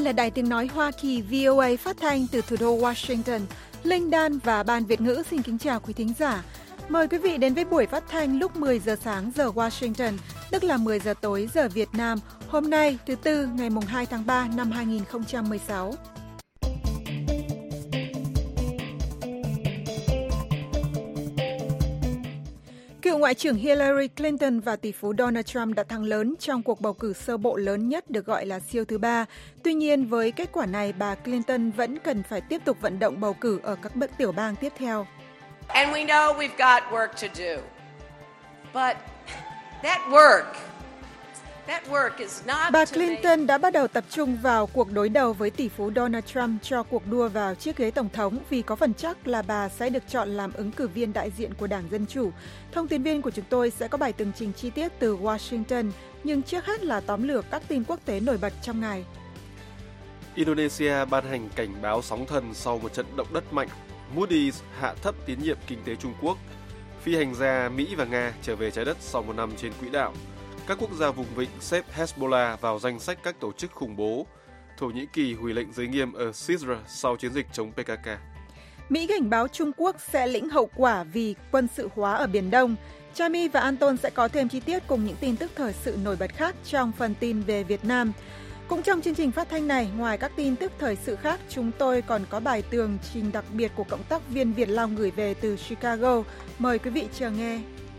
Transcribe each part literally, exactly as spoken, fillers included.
là Đài Tiếng Nói Hoa Kỳ vê o a phát thanh từ thủ đô Washington. Linh Đan và Ban Việt ngữ xin kính chào quý thính giả. Mời quý vị đến với buổi phát thanh lúc mười giờ sáng giờ Washington, tức là mười giờ tối giờ Việt Nam, hôm nay thứ Tư ngày mùng hai tháng ba năm hai nghìn không trăm mười sáu. Cựu Ngoại trưởng Hillary Clinton và tỷ phú Donald Trump đã thắng lớn trong cuộc bầu cử sơ bộ lớn nhất được gọi là siêu thứ ba. Tuy nhiên, với kết quả này, bà Clinton vẫn cần phải tiếp tục vận động bầu cử ở các bậc tiểu bang tiếp theo. And we know we've got work to do. But that work, that work is not Bà to Clinton make... đã bắt đầu tập trung vào cuộc đối đầu với tỷ phú Donald Trump cho cuộc đua vào chiếc ghế tổng thống vì có phần chắc là bà sẽ được chọn làm ứng cử viên đại diện của Đảng Dân Chủ. Thông tin viên của chúng tôi sẽ có bài tường trình chi tiết từ Washington, nhưng trước hết là tóm lược các tin quốc tế nổi bật trong ngày. Indonesia ban hành cảnh báo sóng thần sau một trận động đất mạnh. Moody's hạ thấp tín nhiệm kinh tế Trung Quốc. Phi hành gia Mỹ và Nga trở về trái đất sau một năm trên quỹ đạo. Các quốc gia vùng vịnh xếp Hezbollah vào danh sách các tổ chức khủng bố. Thổ Nhĩ Kỳ hủy lệnh giới nghiêm ở Syria sau chiến dịch chống pê ca ca. Mỹ cảnh báo Trung Quốc sẽ lĩnh hậu quả vì quân sự hóa ở Biển Đông. Chami và Anton sẽ có thêm chi tiết cùng những tin tức thời sự nổi bật khác trong phần tin về Việt Nam. Cũng trong chương trình phát thanh này, ngoài các tin tức thời sự khác, chúng tôi còn có bài tường trình đặc biệt của cộng tác viên Việt Long gửi về từ Chicago. Mời quý vị chờ nghe.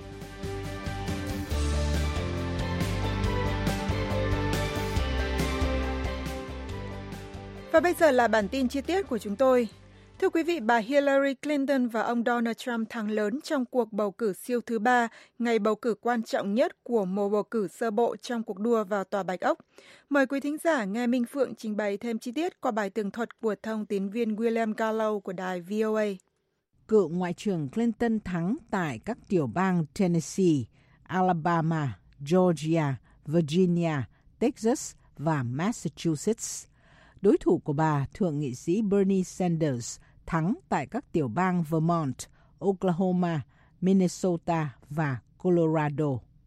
Và bây giờ là bản tin chi tiết của chúng tôi. Thưa quý vị, bà Hillary Clinton và ông Donald Trump thắng lớn trong cuộc bầu cử siêu thứ ba, ngày bầu cử quan trọng nhất của mùa bầu cử sơ bộ trong cuộc đua vào Tòa Bạch Ốc. Mời quý thính giả nghe Minh Phượng trình bày thêm chi tiết qua bài tường thuật của thông tín viên William Gallo của đài vê o a. Cựu Ngoại trưởng Clinton thắng tại các tiểu bang Tennessee, Alabama, Georgia, Virginia, Texas và Massachusetts. Đối thủ của bà, Thượng nghị sĩ Bernie Sanders, thắng tại các tiểu bang Vermont, Oklahoma, Minnesota và Colorado.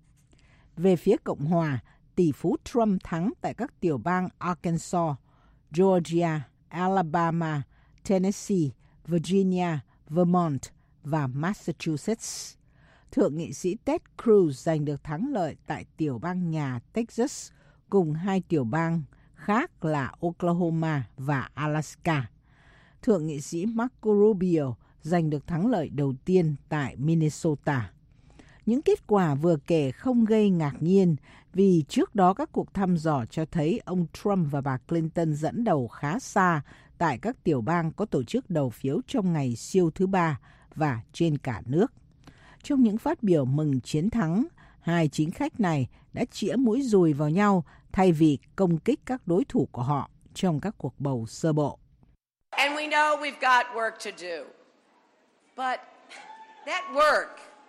Về phía Cộng hòa, tỷ phú Trump thắng tại các tiểu bang Arkansas, Georgia, Alabama, Tennessee, Virginia, Vermont và Massachusetts. Thượng nghị sĩ Ted Cruz giành được thắng lợi tại tiểu bang nhà Texas cùng hai tiểu bang khác là Oklahoma và Alaska. Thượng nghị sĩ Marco Rubio giành được thắng lợi đầu tiên tại Minnesota. Những kết quả vừa kể không gây ngạc nhiên vì trước đó các cuộc thăm dò cho thấy ông Trump và bà Clinton dẫn đầu khá xa tại các tiểu bang có tổ chức đầu phiếu trong ngày siêu thứ ba và trên cả nước. Trong những phát biểu mừng chiến thắng, hai chính khách này đã chĩa mũi dùi vào nhau thay vì công kích các đối thủ của họ trong các cuộc bầu sơ bộ. And we know we've got work to do. But that work,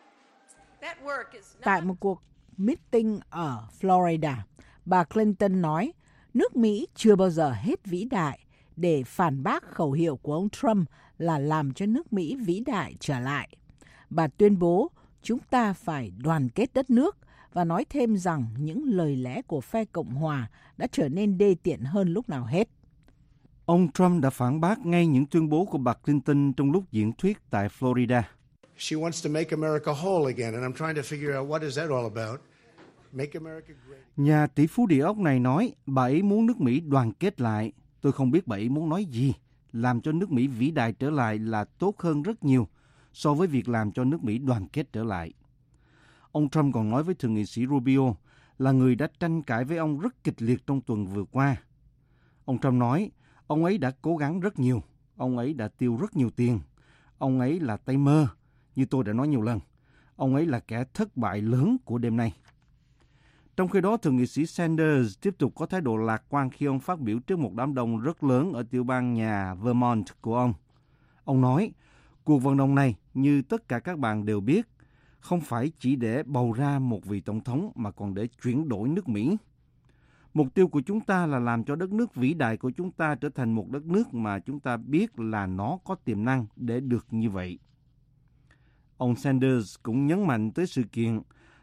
that work is not... Tại một cuộc meeting ở Florida, bà Clinton nói nước Mỹ chưa bao giờ hết vĩ đại để phản bác khẩu hiệu của ông Trump là làm cho nước Mỹ vĩ đại trở lại. Bà tuyên bố chúng ta phải đoàn kết đất nước và nói thêm rằng những lời lẽ của phe Cộng hòa đã trở nên đê tiện hơn lúc nào hết. Ông Trump đã phản bác ngay những tuyên bố của bà Clinton trong lúc diễn thuyết tại Florida. She wants to make America whole again, and I'm trying to figure out what is that all about. Make America great. Nhà tỷ phú địa ốc này nói bà ấy muốn nước Mỹ đoàn kết lại. Tôi không biết bà ấy muốn nói gì. Làm cho nước Mỹ vĩ đại trở lại là tốt hơn rất nhiều so với việc làm cho nước Mỹ đoàn kết trở lại. Ông Trump còn nói với Thượng nghị sĩ Rubio là người đã tranh cãi với ông rất kịch liệt trong tuần vừa qua. Ông Trump nói ông ấy đã cố gắng rất nhiều, ông ấy đã tiêu rất nhiều tiền, ông ấy là tay mơ, như tôi đã nói nhiều lần, ông ấy là kẻ thất bại lớn của đêm nay. Trong khi đó, Thượng nghị sĩ Sanders tiếp tục có thái độ lạc quan khi ông phát biểu trước một đám đông rất lớn ở tiểu bang nhà Vermont của ông. Ông nói, cuộc vận động này, như tất cả các bạn đều biết, không phải chỉ để bầu ra một vị tổng thống mà còn để chuyển đổi nước Mỹ. Mục tiêu của chúng ta là làm cho đất nước vĩ đại của chúng ta trở thành một đất nước mà chúng ta biết là nó có tiềm năng để được như vậy. Ông Sanders cũng nhấn mạnh tới sự kiện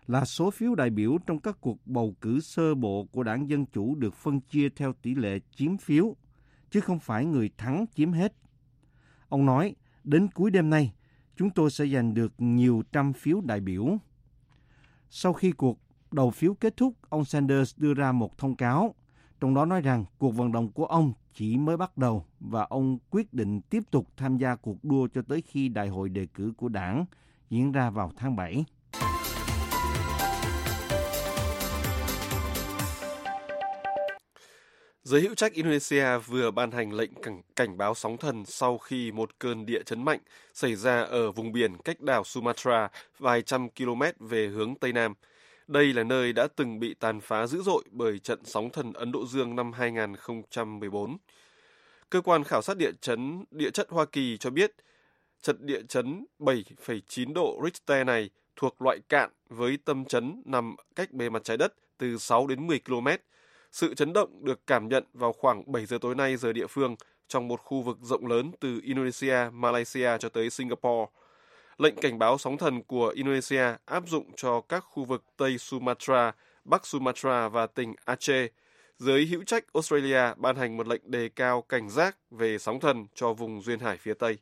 là số phiếu đại biểu trong các cuộc bầu cử sơ bộ của đảng Dân Chủ được phân chia theo tỷ lệ chiếm phiếu, chứ không phải người thắng chiếm hết. Ông nói, đến cuối đêm nay, chúng tôi sẽ giành được nhiều trăm phiếu đại biểu. Sau khi cuộc đầu phiếu kết thúc, ông Sanders đưa ra một thông cáo, trong đó nói rằng cuộc vận động của ông chỉ mới bắt đầu và ông quyết định tiếp tục tham gia cuộc đua cho tới khi đại hội đề cử của đảng diễn ra vào tháng bảy. Giới hữu trách Indonesia vừa ban hành lệnh cảnh, cảnh báo sóng thần sau khi một cơn địa chấn mạnh xảy ra ở vùng biển cách đảo Sumatra vài trăm km về hướng Tây Nam. Đây là nơi đã từng bị tàn phá dữ dội bởi trận sóng thần Ấn Độ Dương năm hai không một bốn. Cơ quan khảo sát địa chấn địa chất Hoa Kỳ cho biết trận địa chấn bảy phẩy chín độ Richter này thuộc loại cạn với tâm chấn nằm cách bề mặt trái đất từ sáu đến mười ki lô mét. Sự chấn động được cảm nhận vào khoảng bảy giờ tối nay giờ địa phương trong một khu vực rộng lớn từ Indonesia, Malaysia cho tới Singapore. Lệnh cảnh báo sóng thần của Indonesia áp dụng cho các khu vực Tây Sumatra, Bắc Sumatra và tỉnh Aceh. Giới hữu trách Australia ban hành một lệnh đề cao cảnh giác về sóng thần cho vùng duyên hải phía Tây.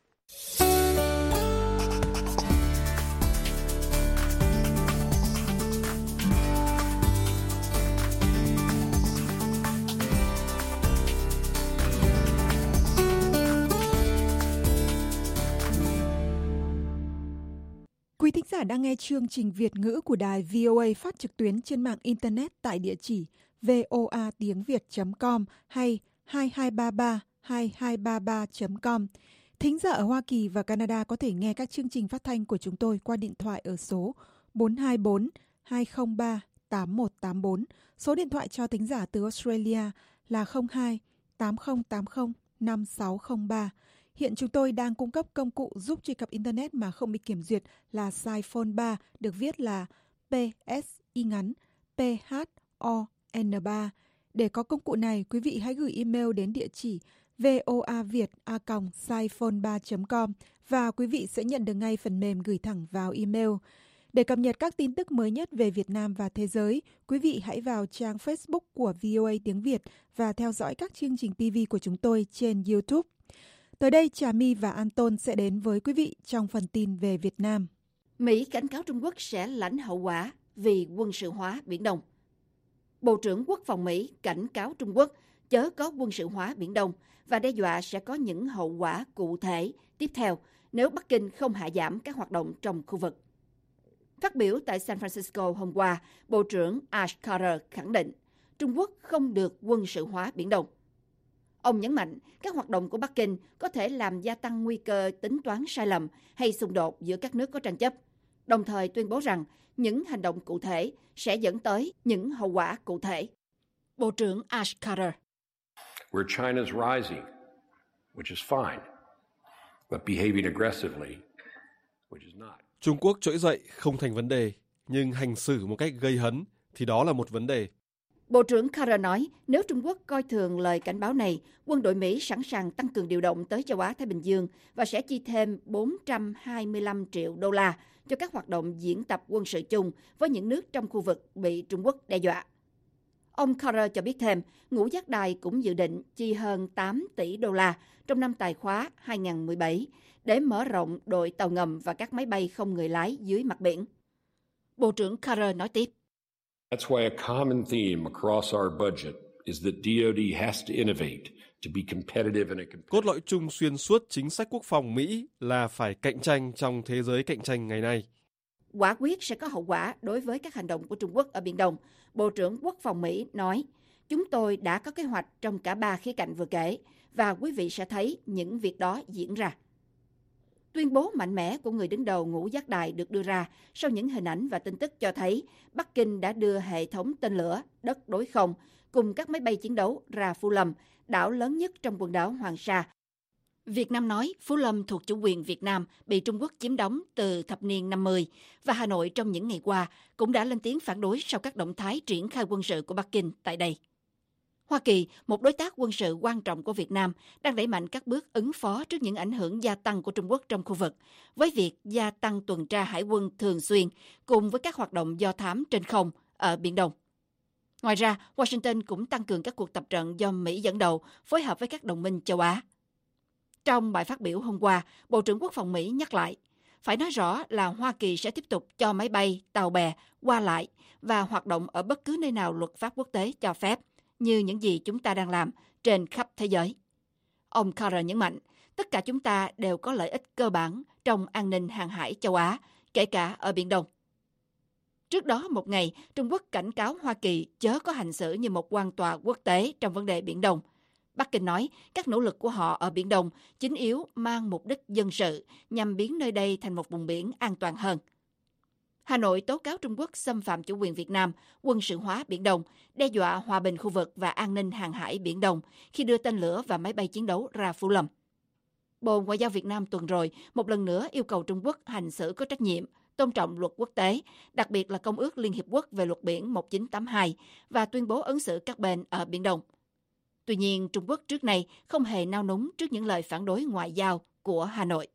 Quý thính giả đang nghe chương trình Việt ngữ của đài vê o a phát trực tuyến trên mạng Internet tại địa chỉ voa tiếng việt chấm com hay hai hai ba ba hai hai ba ba chấm com. Thính giả ở Hoa Kỳ và Canada có thể nghe các chương trình phát thanh của chúng tôi qua điện thoại ở số bốn hai bốn hai không ba tám một tám bốn. Số điện thoại cho thính giả từ Australia là không hai tám không tám không năm sáu không ba. Hiện chúng tôi đang cung cấp công cụ giúp truy cập Internet mà không bị kiểm duyệt là Siphone ba, được viết là pê ét i ngắn pê hát o en ba. Để có công cụ này, quý vị hãy gửi email đến địa chỉ voaviet a còng siphone ba chấm com và quý vị sẽ nhận được ngay phần mềm gửi thẳng vào email. Để cập nhật các tin tức mới nhất về Việt Nam và thế giới, quý vị hãy vào trang Facebook của vê o a tiếng Việt và theo dõi các chương trình ti vi của chúng tôi trên YouTube. Tới đây, Trà My và Anton sẽ đến với quý vị trong phần tin về Việt Nam. Mỹ cảnh cáo Trung Quốc sẽ lãnh hậu quả vì quân sự hóa Biển Đông. Bộ trưởng Quốc phòng Mỹ cảnh cáo Trung Quốc chớ có quân sự hóa Biển Đông và đe dọa sẽ có những hậu quả cụ thể tiếp theo nếu Bắc Kinh không hạ giảm các hoạt động trong khu vực. Phát biểu tại San Francisco hôm qua, Bộ trưởng Ash Carter khẳng định Trung Quốc không được quân sự hóa Biển Đông. Ông nhấn mạnh các hoạt động của Bắc Kinh có thể làm gia tăng nguy cơ tính toán sai lầm hay xung đột giữa các nước có tranh chấp, đồng thời tuyên bố rằng những hành động cụ thể sẽ dẫn tới những hậu quả cụ thể. Bộ trưởng Ash Carter: Where China is rising, which is fine, but behaving aggressively, which is not. Trung Quốc trỗi dậy không thành vấn đề, nhưng hành xử một cách gây hấn thì đó là một vấn đề. Bộ trưởng Carter nói nếu Trung Quốc coi thường lời cảnh báo này, quân đội Mỹ sẵn sàng tăng cường điều động tới châu Á-Thái Bình Dương và sẽ chi thêm bốn trăm hai mươi lăm triệu đô la cho các hoạt động diễn tập quân sự chung với những nước trong khu vực bị Trung Quốc đe dọa. Ông Carter cho biết thêm, Ngũ Giác Đài cũng dự định chi hơn tám tỷ đô la trong năm tài khóa hai không một bảy để mở rộng đội tàu ngầm và các máy bay không người lái dưới mặt biển. Bộ trưởng Carter nói tiếp: That's why a common theme across our budget is that đê o đê has to innovate to be competitive in a competitive. Cốt lõi chung xuyên suốt chính sách quốc phòng Mỹ là phải cạnh tranh trong thế giới cạnh tranh ngày nay. Quả quyết sẽ có hậu quả đối với các hành động của Trung Quốc ở Biển Đông. Bộ trưởng Quốc phòng Mỹ nói, chúng tôi đã có kế hoạch trong cả ba khía cạnh vừa kể và quý vị sẽ thấy những việc đó diễn ra. Tuyên bố mạnh mẽ của người đứng đầu Ngũ Giác Đài được đưa ra sau những hình ảnh và tin tức cho thấy Bắc Kinh đã đưa hệ thống tên lửa đất đối không cùng các máy bay chiến đấu ra Phú Lâm, đảo lớn nhất trong quần đảo Hoàng Sa. Việt Nam nói Phú Lâm thuộc chủ quyền Việt Nam, bị Trung Quốc chiếm đóng từ thập niên năm mươi và Hà Nội trong những ngày qua cũng đã lên tiếng phản đối sau các động thái triển khai quân sự của Bắc Kinh tại đây. Hoa Kỳ, một đối tác quân sự quan trọng của Việt Nam, đang đẩy mạnh các bước ứng phó trước những ảnh hưởng gia tăng của Trung Quốc trong khu vực, với việc gia tăng tuần tra hải quân thường xuyên cùng với các hoạt động do thám trên không ở Biển Đông. Ngoài ra, Washington cũng tăng cường các cuộc tập trận do Mỹ dẫn đầu, phối hợp với các đồng minh châu Á. Trong bài phát biểu hôm qua, Bộ trưởng Quốc phòng Mỹ nhắc lại, phải nói rõ là Hoa Kỳ sẽ tiếp tục cho máy bay, tàu bè qua lại và hoạt động ở bất cứ nơi nào luật pháp quốc tế cho phép, như những gì chúng ta đang làm trên khắp thế giới. Ông Carter nhấn mạnh, tất cả chúng ta đều có lợi ích cơ bản trong an ninh hàng hải châu Á, kể cả ở Biển Đông. Trước đó một ngày, Trung Quốc cảnh cáo Hoa Kỳ chớ có hành xử như một quan tòa quốc tế trong vấn đề Biển Đông. Bắc Kinh nói các nỗ lực của họ ở Biển Đông chính yếu mang mục đích dân sự nhằm biến nơi đây thành một vùng biển an toàn hơn. Hà Nội tố cáo Trung Quốc xâm phạm chủ quyền Việt Nam, quân sự hóa Biển Đông, đe dọa hòa bình khu vực và an ninh hàng hải Biển Đông khi đưa tên lửa và máy bay chiến đấu ra Phú Lâm. Bộ Ngoại giao Việt Nam tuần rồi một lần nữa yêu cầu Trung Quốc hành xử có trách nhiệm, tôn trọng luật quốc tế, đặc biệt là Công ước Liên Hiệp Quốc về luật biển một nghìn chín trăm tám mươi hai và tuyên bố ứng xử các bên ở Biển Đông. Tuy nhiên, Trung Quốc trước nay không hề nao núng trước những lời phản đối ngoại giao của Hà Nội.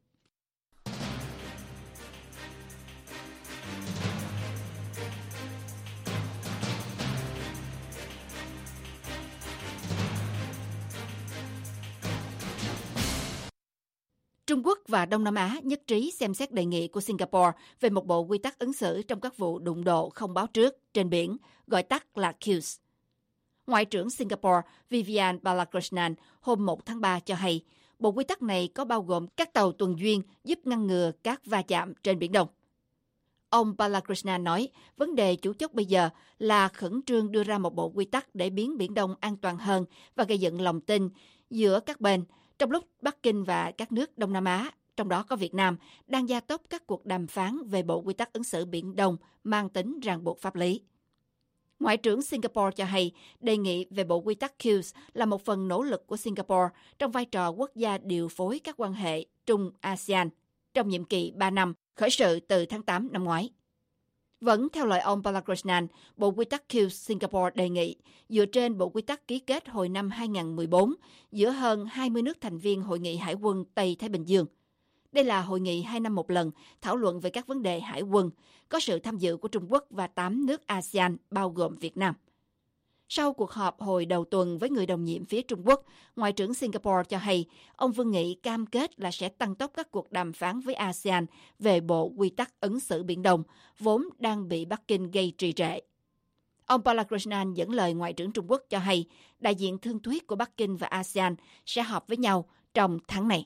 Trung Quốc và Đông Nam Á nhất trí xem xét đề nghị của Singapore về một bộ quy tắc ứng xử trong các vụ đụng độ không báo trước trên biển, gọi tắt là C U S. Ngoại trưởng Singapore Vivian Balakrishnan hôm một tháng ba cho hay, bộ quy tắc này có bao gồm các tàu tuần duyên giúp ngăn ngừa các va chạm trên Biển Đông. Ông Balakrishnan nói, vấn đề chủ chốt bây giờ là khẩn trương đưa ra một bộ quy tắc để biến Biển Đông an toàn hơn và gây dựng lòng tin giữa các bên, trong lúc Bắc Kinh và các nước Đông Nam Á, trong đó có Việt Nam, đang gia tốc các cuộc đàm phán về bộ quy tắc ứng xử Biển Đông mang tính ràng buộc pháp lý. Ngoại trưởng Singapore cho hay, đề nghị về bộ quy tắc C U S là một phần nỗ lực của Singapore trong vai trò quốc gia điều phối các quan hệ Trung-a sê an trong nhiệm kỳ ba năm, khởi sự từ tháng tám năm ngoái. Vẫn theo lời ông Balakrishnan, bộ quy tắc C U S Singapore đề nghị dựa trên bộ quy tắc ký kết hồi năm hai không một bốn giữa hơn hai mươi nước thành viên Hội nghị Hải quân Tây Thái Bình Dương. Đây là hội nghị hai năm một lần thảo luận về các vấn đề hải quân, có sự tham dự của Trung Quốc và tám nước a sê an bao gồm Việt Nam. Sau cuộc họp hồi đầu tuần với người đồng nhiệm phía Trung Quốc, Ngoại trưởng Singapore cho hay ông Vương Nghị cam kết là sẽ tăng tốc các cuộc đàm phán với a sê an về bộ quy tắc ứng xử Biển Đông, vốn đang bị Bắc Kinh gây trì trệ. Ông Balakrishnan dẫn lời Ngoại trưởng Trung Quốc cho hay đại diện thương thuyết của Bắc Kinh và a sê an sẽ họp với nhau trong tháng này.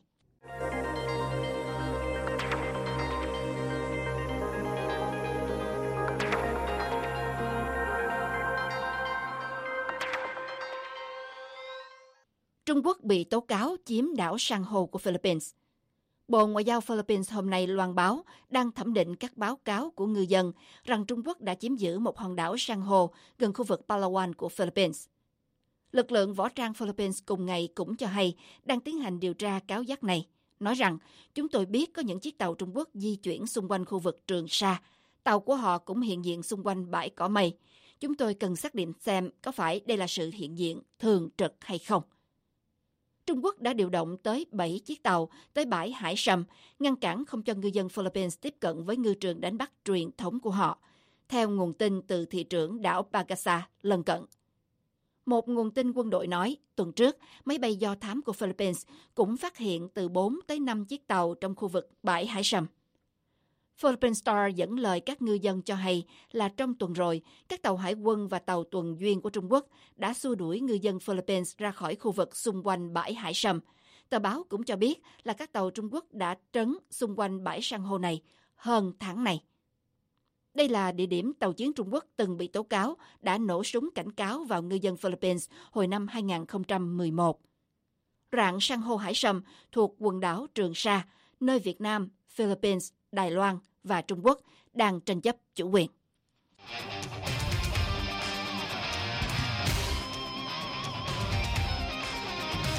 Trung Quốc bị tố cáo chiếm đảo san hô của Philippines. Bộ Ngoại giao Philippines hôm nay loan báo đang thẩm định các báo cáo của ngư dân rằng Trung Quốc đã chiếm giữ một hòn đảo san hô gần khu vực Palawan của Philippines. Lực lượng võ trang Philippines cùng ngày cũng cho hay đang tiến hành điều tra cáo giác này, nói rằng chúng tôi biết có những chiếc tàu Trung Quốc di chuyển xung quanh khu vực Trường Sa. Tàu của họ cũng hiện diện xung quanh bãi cỏ mây. Chúng tôi cần xác định xem có phải đây là sự hiện diện thường trực hay không. Trung Quốc đã điều động tới bảy chiếc tàu tới bãi Hải Sâm, ngăn cản không cho ngư dân Philippines tiếp cận với ngư trường đánh bắt truyền thống của họ, theo nguồn tin từ thị trưởng đảo Pagasa lân cận. Một nguồn tin quân đội nói, tuần trước, máy bay do thám của Philippines cũng phát hiện từ bốn tới năm chiếc tàu trong khu vực bãi Hải Sâm. Philippine Star dẫn lời các ngư dân cho hay là trong tuần rồi, các tàu hải quân và tàu tuần duyên của Trung Quốc đã xua đuổi ngư dân Philippines ra khỏi khu vực xung quanh bãi Hải Sâm. Tờ báo cũng cho biết là các tàu Trung Quốc đã trấn xung quanh bãi san hô này hơn tháng này. Đây là địa điểm tàu chiến Trung Quốc từng bị tố cáo đã nổ súng cảnh cáo vào ngư dân Philippines hồi năm hai không một một. Rạn san hô Hải Sâm thuộc quần đảo Trường Sa, nơi Việt Nam, Philippines, Đài Loan và Trung Quốc đang tranh chấp chủ quyền.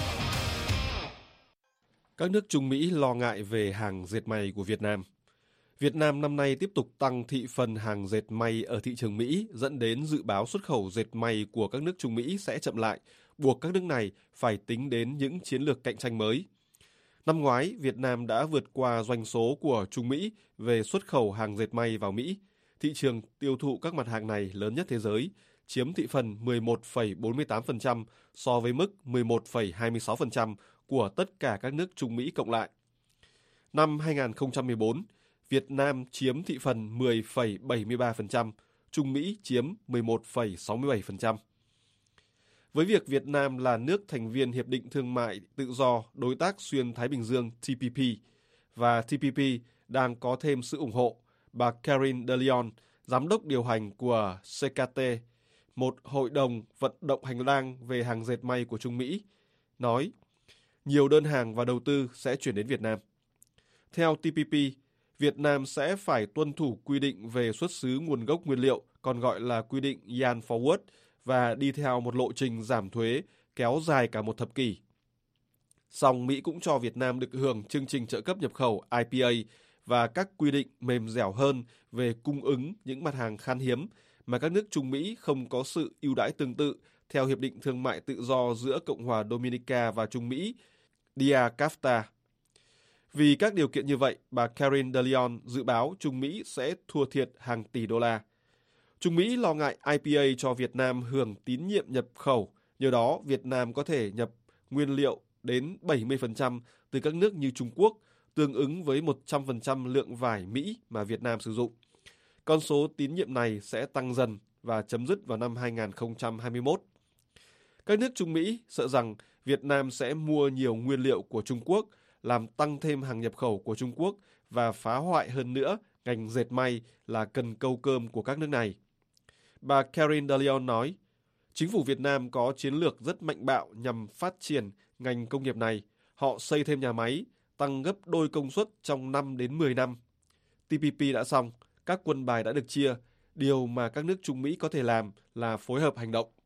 Các nước Trung Mỹ lo ngại về hàng dệt may của Việt Nam. Việt Nam năm nay tiếp tục tăng thị phần hàng dệt may ở thị trường Mỹ, dẫn đến dự báo xuất khẩu dệt may của các nước Trung Mỹ sẽ chậm lại, buộc các nước này phải tính đến những chiến lược cạnh tranh mới. Năm ngoái, Việt Nam đã vượt qua doanh số của Trung Mỹ về xuất khẩu hàng dệt may vào Mỹ. Thị trường tiêu thụ các mặt hàng này lớn nhất thế giới, chiếm thị phần mười một phẩy bốn mươi tám phần trăm so với mức mười một phẩy hai mươi sáu phần trăm của tất cả các nước Trung Mỹ cộng lại. Năm hai không một bốn, Việt Nam chiếm thị phần mười phẩy bảy mươi ba phần trăm, Trung Mỹ chiếm mười một phẩy sáu mươi bảy phần trăm. Với việc Việt Nam là nước thành viên Hiệp định Thương mại Tự do Đối tác Xuyên Thái Bình Dương T P P và T P P đang có thêm sự ủng hộ, bà Karine De Leon, giám đốc điều hành của C K T, một hội đồng vận động hành lang về hàng dệt may của Trung Mỹ, nói nhiều đơn hàng và đầu tư sẽ chuyển đến Việt Nam. Theo T P P, Việt Nam sẽ phải tuân thủ quy định về xuất xứ nguồn gốc nguyên liệu, còn gọi là quy định Yan Forward, và đi theo một lộ trình giảm thuế kéo dài cả một thập kỷ. Song Mỹ cũng cho Việt Nam được hưởng chương trình trợ cấp nhập khẩu I P A và các quy định mềm dẻo hơn về cung ứng những mặt hàng khan hiếm mà các nước Trung Mỹ không có sự ưu đãi tương tự theo Hiệp định Thương mại Tự do giữa Cộng hòa Dominica và Trung Mỹ, D A C A F T A. Vì các điều kiện như vậy, bà Karine De Leon dự báo Trung Mỹ sẽ thua thiệt hàng tỷ đô la. Trung Mỹ lo ngại I P A cho Việt Nam hưởng tín nhiệm nhập khẩu, nhờ đó Việt Nam có thể nhập nguyên liệu đến bảy mươi phần trăm từ các nước như Trung Quốc, tương ứng với một trăm phần trăm lượng vải Mỹ mà Việt Nam sử dụng. Con số tín nhiệm này sẽ tăng dần và chấm dứt vào năm hai không hai mốt. Các nước Trung Mỹ sợ rằng Việt Nam sẽ mua nhiều nguyên liệu của Trung Quốc, làm tăng thêm hàng nhập khẩu của Trung Quốc và phá hoại hơn nữa ngành dệt may là cần câu cơm của các nước này. Bà Karine De Leon nói, chính phủ Việt Nam có chiến lược rất mạnh bạo nhằm phát triển ngành công nghiệp này. Họ xây thêm nhà máy, tăng gấp đôi công suất trong năm đến mười năm. T P P đã xong, các quân bài đã được chia. Điều mà các nước Trung Mỹ có thể làm là phối hợp hành động.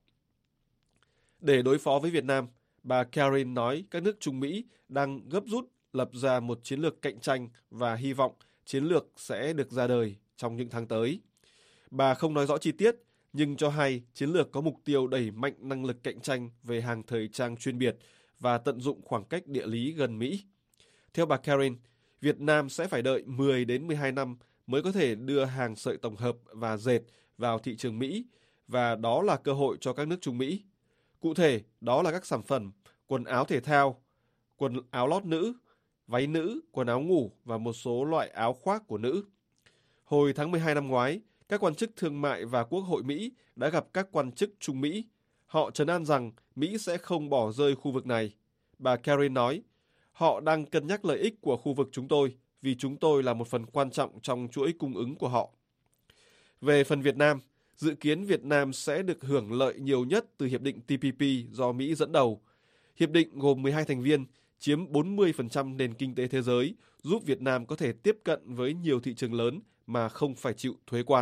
Để đối phó với Việt Nam, bà Karine nói các nước Trung Mỹ đang gấp rút lập ra một chiến lược cạnh tranh và hy vọng chiến lược sẽ được ra đời trong những tháng tới. Bà không nói rõ chi tiết, nhưng cho hay chiến lược có mục tiêu đẩy mạnh năng lực cạnh tranh về hàng thời trang chuyên biệt và tận dụng khoảng cách địa lý gần Mỹ. Theo bà Karine, Việt Nam sẽ phải đợi mười đến mười hai năm mới có thể đưa hàng sợi tổng hợp và dệt vào thị trường Mỹ, và đó là cơ hội cho các nước Trung Mỹ. Cụ thể, đó là các sản phẩm quần áo thể thao, quần áo lót nữ, váy nữ, quần áo ngủ và một số loại áo khoác của nữ. Hồi tháng mười hai năm ngoái, các quan chức thương mại và Quốc hội Mỹ đã gặp các quan chức Trung Mỹ. Họ trấn an rằng Mỹ sẽ không bỏ rơi khu vực này. Bà Karine nói, họ đang cân nhắc lợi ích của khu vực chúng tôi vì chúng tôi là một phần quan trọng trong chuỗi cung ứng của họ. Về phần Việt Nam, dự kiến Việt Nam sẽ được hưởng lợi nhiều nhất từ Hiệp định T P P do Mỹ dẫn đầu. Hiệp định gồm mười hai thành viên, chiếm bốn mươi phần trăm nền kinh tế thế giới, giúp Việt Nam có thể tiếp cận với nhiều thị trường lớn mà không phải chịu thuế quan.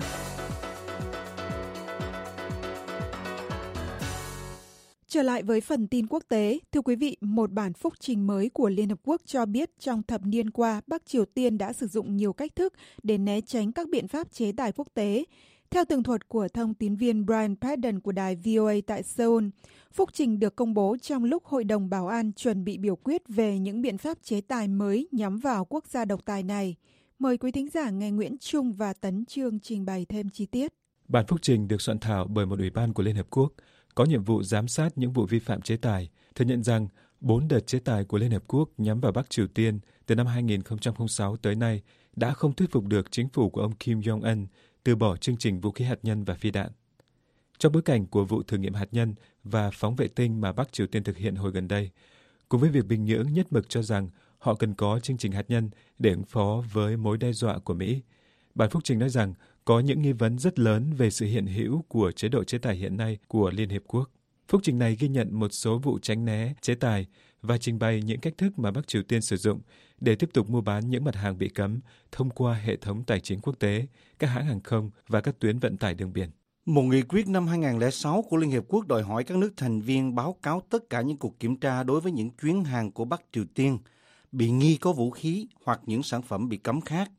Trở lại với phần tin quốc tế, thưa quý vị, một bản phúc trình mới của Liên Hợp Quốc cho biết trong thập niên qua, Bắc Triều Tiên đã sử dụng nhiều cách thức để né tránh các biện pháp chế tài quốc tế. Theo tường thuật của thông tín viên Brian Padden của đài V O A tại Seoul, phúc trình được công bố trong lúc Hội đồng Bảo an chuẩn bị biểu quyết về những biện pháp chế tài mới nhắm vào quốc gia độc tài này. Mời quý thính giả nghe Nguyễn Trung và Tấn Trương trình bày thêm chi tiết. Bản phúc trình được soạn thảo bởi một ủy ban của Liên Hợp Quốc, có nhiệm vụ giám sát những vụ vi phạm chế tài, thừa nhận rằng bốn đợt chế tài của Liên Hợp Quốc nhắm vào Bắc Triều Tiên từ năm hai nghìn không trăm lẻ sáu tới nay đã không thuyết phục được chính phủ của ông Kim Jong-un từ bỏ chương trình vũ khí hạt nhân và phi đạn. Trong bối cảnh của vụ thử nghiệm hạt nhân và phóng vệ tinh mà Bắc Triều Tiên thực hiện hồi gần đây, cùng với việc Bình Nhưỡng nhất mực cho rằng họ cần có chương trình hạt nhân để ứng phó với mối đe dọa của Mỹ, bản phúc trình nói rằng có những nghi vấn rất lớn về sự hiện hữu của chế độ chế tài hiện nay của Liên Hiệp Quốc. Phúc trình này ghi nhận một số vụ tránh né chế tài và trình bày những cách thức mà Bắc Triều Tiên sử dụng để tiếp tục mua bán những mặt hàng bị cấm thông qua hệ thống tài chính quốc tế, các hãng hàng không và các tuyến vận tải đường biển. Một nghị quyết năm hai nghìn không trăm lẻ sáu của Liên Hiệp Quốc đòi hỏi các nước thành viên báo cáo tất cả những cuộc kiểm tra đối với những chuyến hàng của Bắc Triều Tiên bị nghi có vũ khí hoặc những sản phẩm bị cấm khác.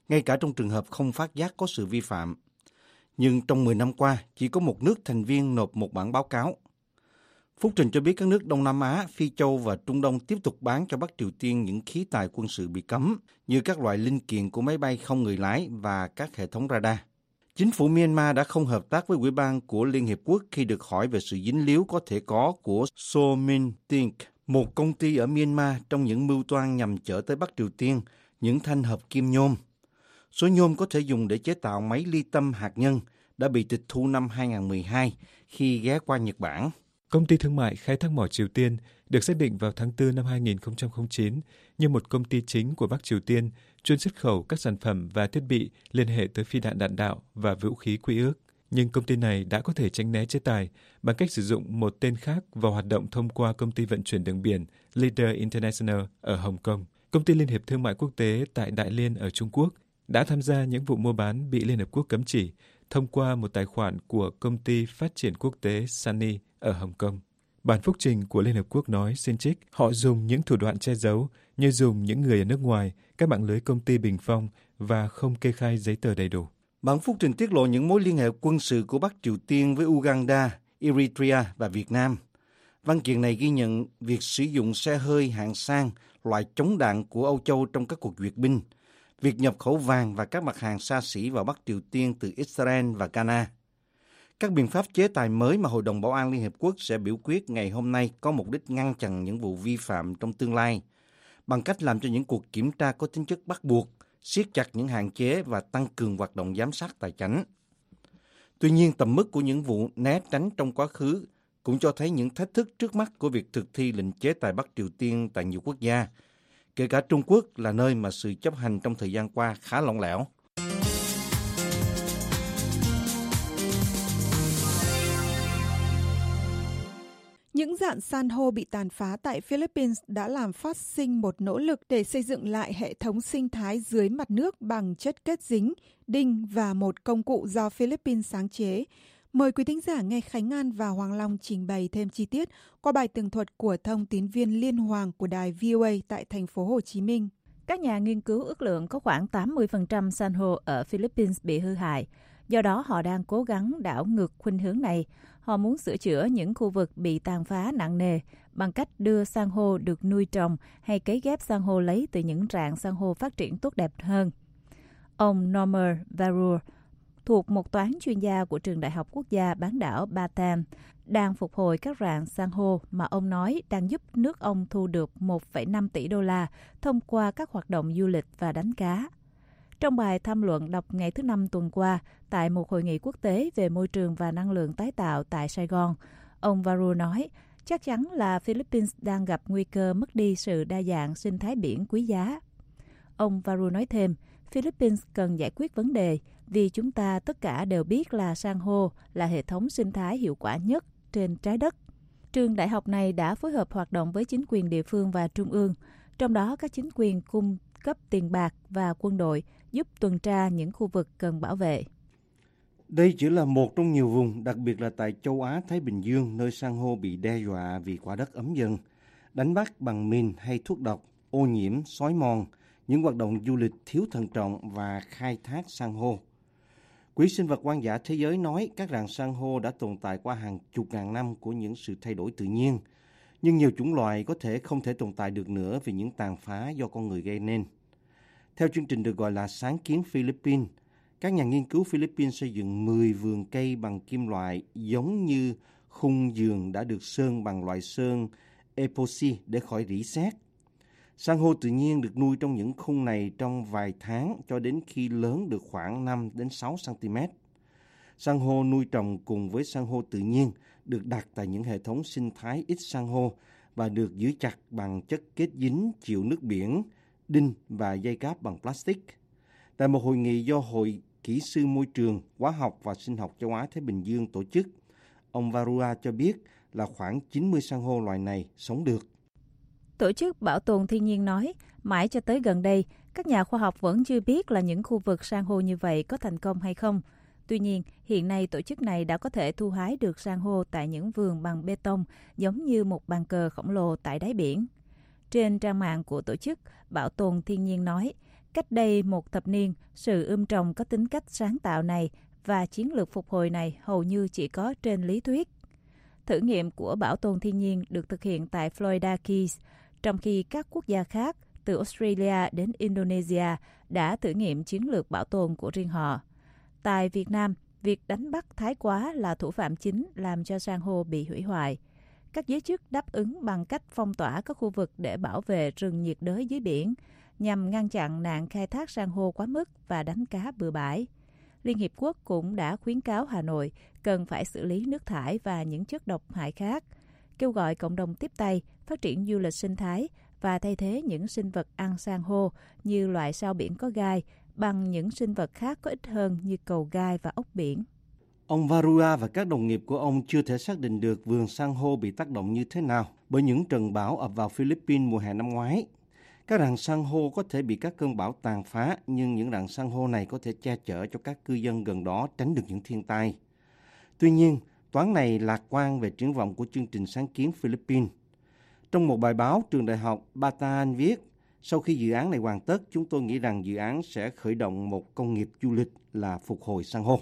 ngay cả trong trường hợp không phát giác có sự vi phạm. Nhưng trong mười năm qua, chỉ có một nước thành viên nộp một bản báo cáo. Phúc Trình cho biết các nước Đông Nam Á, Phi Châu và Trung Đông tiếp tục bán cho Bắc Triều Tiên những khí tài quân sự bị cấm, như các loại linh kiện của máy bay không người lái và các hệ thống radar. Chính phủ Myanmar đã không hợp tác với Ủy ban của Liên Hiệp Quốc khi được hỏi về sự dính líu có thể có của Sominting, một công ty ở Myanmar trong những mưu toan nhằm chở tới Bắc Triều Tiên những thanh hợp kim nhôm. Số nhôm có thể dùng để chế tạo máy ly tâm hạt nhân đã bị tịch thu năm hai không một hai khi ghé qua Nhật Bản. Công ty thương mại khai thác mỏ Triều Tiên được xác định vào tháng tư năm hai nghìn không trăm lẻ chín như một công ty chính của Bắc Triều Tiên chuyên xuất khẩu các sản phẩm và thiết bị liên hệ tới phi đạn đạn đạo và vũ khí quy ước. Nhưng công ty này đã có thể tránh né chế tài bằng cách sử dụng một tên khác vào hoạt động thông qua công ty vận chuyển đường biển Leader International ở Hồng Kông. Công ty Liên hiệp Thương mại Quốc tế tại Đại Liên ở Trung Quốc đã tham gia những vụ mua bán bị Liên Hợp Quốc cấm chỉ thông qua một tài khoản của công ty phát triển quốc tế Sunny ở Hồng Kông. Bản phúc trình của Liên Hợp Quốc nói xin trích họ dùng những thủ đoạn che giấu như dùng những người ở nước ngoài, các mạng lưới công ty bình phong và không kê khai giấy tờ đầy đủ. Bản phúc trình tiết lộ những mối liên hệ quân sự của Bắc Triều Tiên với Uganda, Eritrea và Việt Nam. Văn kiện này ghi nhận việc sử dụng xe hơi hạng sang loại chống đạn của Âu Châu trong các cuộc duyệt binh, việc nhập khẩu vàng và các mặt hàng xa xỉ vào Bắc Triều Tiên từ Israel và Ghana. Các biện pháp chế tài mới mà Hội đồng Bảo an Liên Hiệp Quốc sẽ biểu quyết ngày hôm nay có mục đích ngăn chặn những vụ vi phạm trong tương lai, bằng cách làm cho những cuộc kiểm tra có tính chất bắt buộc, siết chặt những hạn chế và tăng cường hoạt động giám sát tài chánh. Tuy nhiên, tầm mức của những vụ né tránh trong quá khứ cũng cho thấy những thách thức trước mắt của việc thực thi lệnh chế tài Bắc Triều Tiên tại nhiều quốc gia, kể cả Trung Quốc là nơi mà sự chấp hành trong thời gian qua khá lỏng lẻo. Những rạn san hô bị tàn phá tại Philippines đã làm phát sinh một nỗ lực để xây dựng lại hệ thống sinh thái dưới mặt nước bằng chất kết dính, đinh và một công cụ do Philippines sáng chế. Mời quý thính giả nghe Khánh An và Hoàng Long trình bày thêm chi tiết qua bài tường thuật của thông tín viên Liên Hoàng của đài vê o a tại thành phố Hồ Chí Minh. Các nhà nghiên cứu ước lượng có khoảng tám mươi phần trăm san hô ở Philippines bị hư hại. Do đó họ đang cố gắng đảo ngược khuynh hướng này. Họ muốn sửa chữa những khu vực bị tàn phá nặng nề bằng cách đưa san hô được nuôi trồng hay cấy ghép san hô lấy từ những rạn san hô phát triển tốt đẹp hơn. Ông Normer Varur, thuộc một toán chuyên gia của Trường Đại học Quốc gia bán đảo Batam, đang phục hồi các rạn san hô mà ông nói đang giúp nước ông thu được một phẩy năm tỷ đô la thông qua các hoạt động du lịch và đánh cá. Trong bài tham luận đọc ngày thứ Năm tuần qua tại một hội nghị quốc tế về môi trường và năng lượng tái tạo tại Sài Gòn, ông Varu nói chắc chắn là Philippines đang gặp nguy cơ mất đi sự đa dạng sinh thái biển quý giá. Ông Varu nói thêm, Philippines cần giải quyết vấn đề vì chúng ta tất cả đều biết là san hô là hệ thống sinh thái hiệu quả nhất trên trái đất. Trường đại học này đã phối hợp hoạt động với chính quyền địa phương và trung ương, trong đó các chính quyền cung cấp tiền bạc và quân đội giúp tuần tra những khu vực cần bảo vệ. Đây chỉ là một trong nhiều vùng, đặc biệt là tại châu Á-Thái Bình Dương, nơi san hô bị đe dọa vì quả đất ấm dần, đánh bắt bằng mìn hay thuốc độc, ô nhiễm, xói mòn, những hoạt động du lịch thiếu thận trọng và khai thác san hô. Quỹ sinh vật hoang dã thế giới nói các rạn san hô đã tồn tại qua hàng chục ngàn năm của những sự thay đổi tự nhiên, nhưng nhiều chủng loài có thể không thể tồn tại được nữa vì những tàn phá do con người gây nên. Theo chương trình được gọi là Sáng kiến Philippines, các nhà nghiên cứu Philippines xây dựng mười vườn cây bằng kim loại giống như khung giường đã được sơn bằng loại sơn epoxy để khỏi rỉ sét. San hô tự nhiên được nuôi trong những khung này trong vài tháng cho đến khi lớn được khoảng năm đến sáu xăng-ti-mét. San hô nuôi trồng cùng với san hô tự nhiên được đặt tại những hệ thống sinh thái ít san hô và được giữ chặt bằng chất kết dính chịu nước biển, đinh và dây cáp bằng plastic. Tại một hội nghị do Hội Kỹ sư Môi trường, Hóa học và Sinh học châu Á-Thái Bình Dương tổ chức, ông Varua cho biết là khoảng chín mươi san hô loài này sống được. Tổ chức Bảo tồn Thiên nhiên nói, mãi cho tới gần đây, các nhà khoa học vẫn chưa biết là những khu vực san hô như vậy có thành công hay không. Tuy nhiên, hiện nay tổ chức này đã có thể thu hái được san hô tại những vườn bằng bê tông giống như một bàn cờ khổng lồ tại đáy biển. Trên trang mạng của tổ chức Bảo tồn Thiên nhiên nói, Cách đây một thập niên, sự ươm trồng có tính cách sáng tạo này và chiến lược phục hồi này hầu như chỉ có trên lý thuyết. Thử nghiệm của bảo tồn thiên nhiên được thực hiện tại Florida Keys, trong khi các quốc gia khác, từ Australia đến Indonesia, đã thử nghiệm chiến lược bảo tồn của riêng họ. Tại Việt Nam, việc đánh bắt thái quá là thủ phạm chính làm cho san hô bị hủy hoại. Các giới chức đáp ứng bằng cách phong tỏa các khu vực để bảo vệ rừng nhiệt đới dưới biển, nhằm ngăn chặn nạn khai thác san hô quá mức và đánh cá bừa bãi. Liên Hiệp Quốc cũng đã khuyến cáo Hà Nội cần phải xử lý nước thải và những chất độc hại khác, kêu gọi cộng đồng tiếp tay phát triển du lịch sinh thái và thay thế những sinh vật ăn san hô như loại sao biển có gai bằng những sinh vật khác có ích hơn như cầu gai và ốc biển. Ông Varua và các đồng nghiệp của ông chưa thể xác định được vườn san hô bị tác động như thế nào bởi những trận bão ập vào Philippines mùa hè năm ngoái. Các rặng san hô có thể bị các cơn bão tàn phá, nhưng những rặng san hô này có thể che chở cho các cư dân gần đó tránh được những thiên tai. Tuy nhiên, toán này lạc quan về triển vọng của chương trình sáng kiến Philippines. Trong một bài báo, trường đại học Bataan viết, sau khi dự án này hoàn tất, chúng tôi nghĩ rằng dự án sẽ khởi động một công nghiệp du lịch là phục hồi san hô.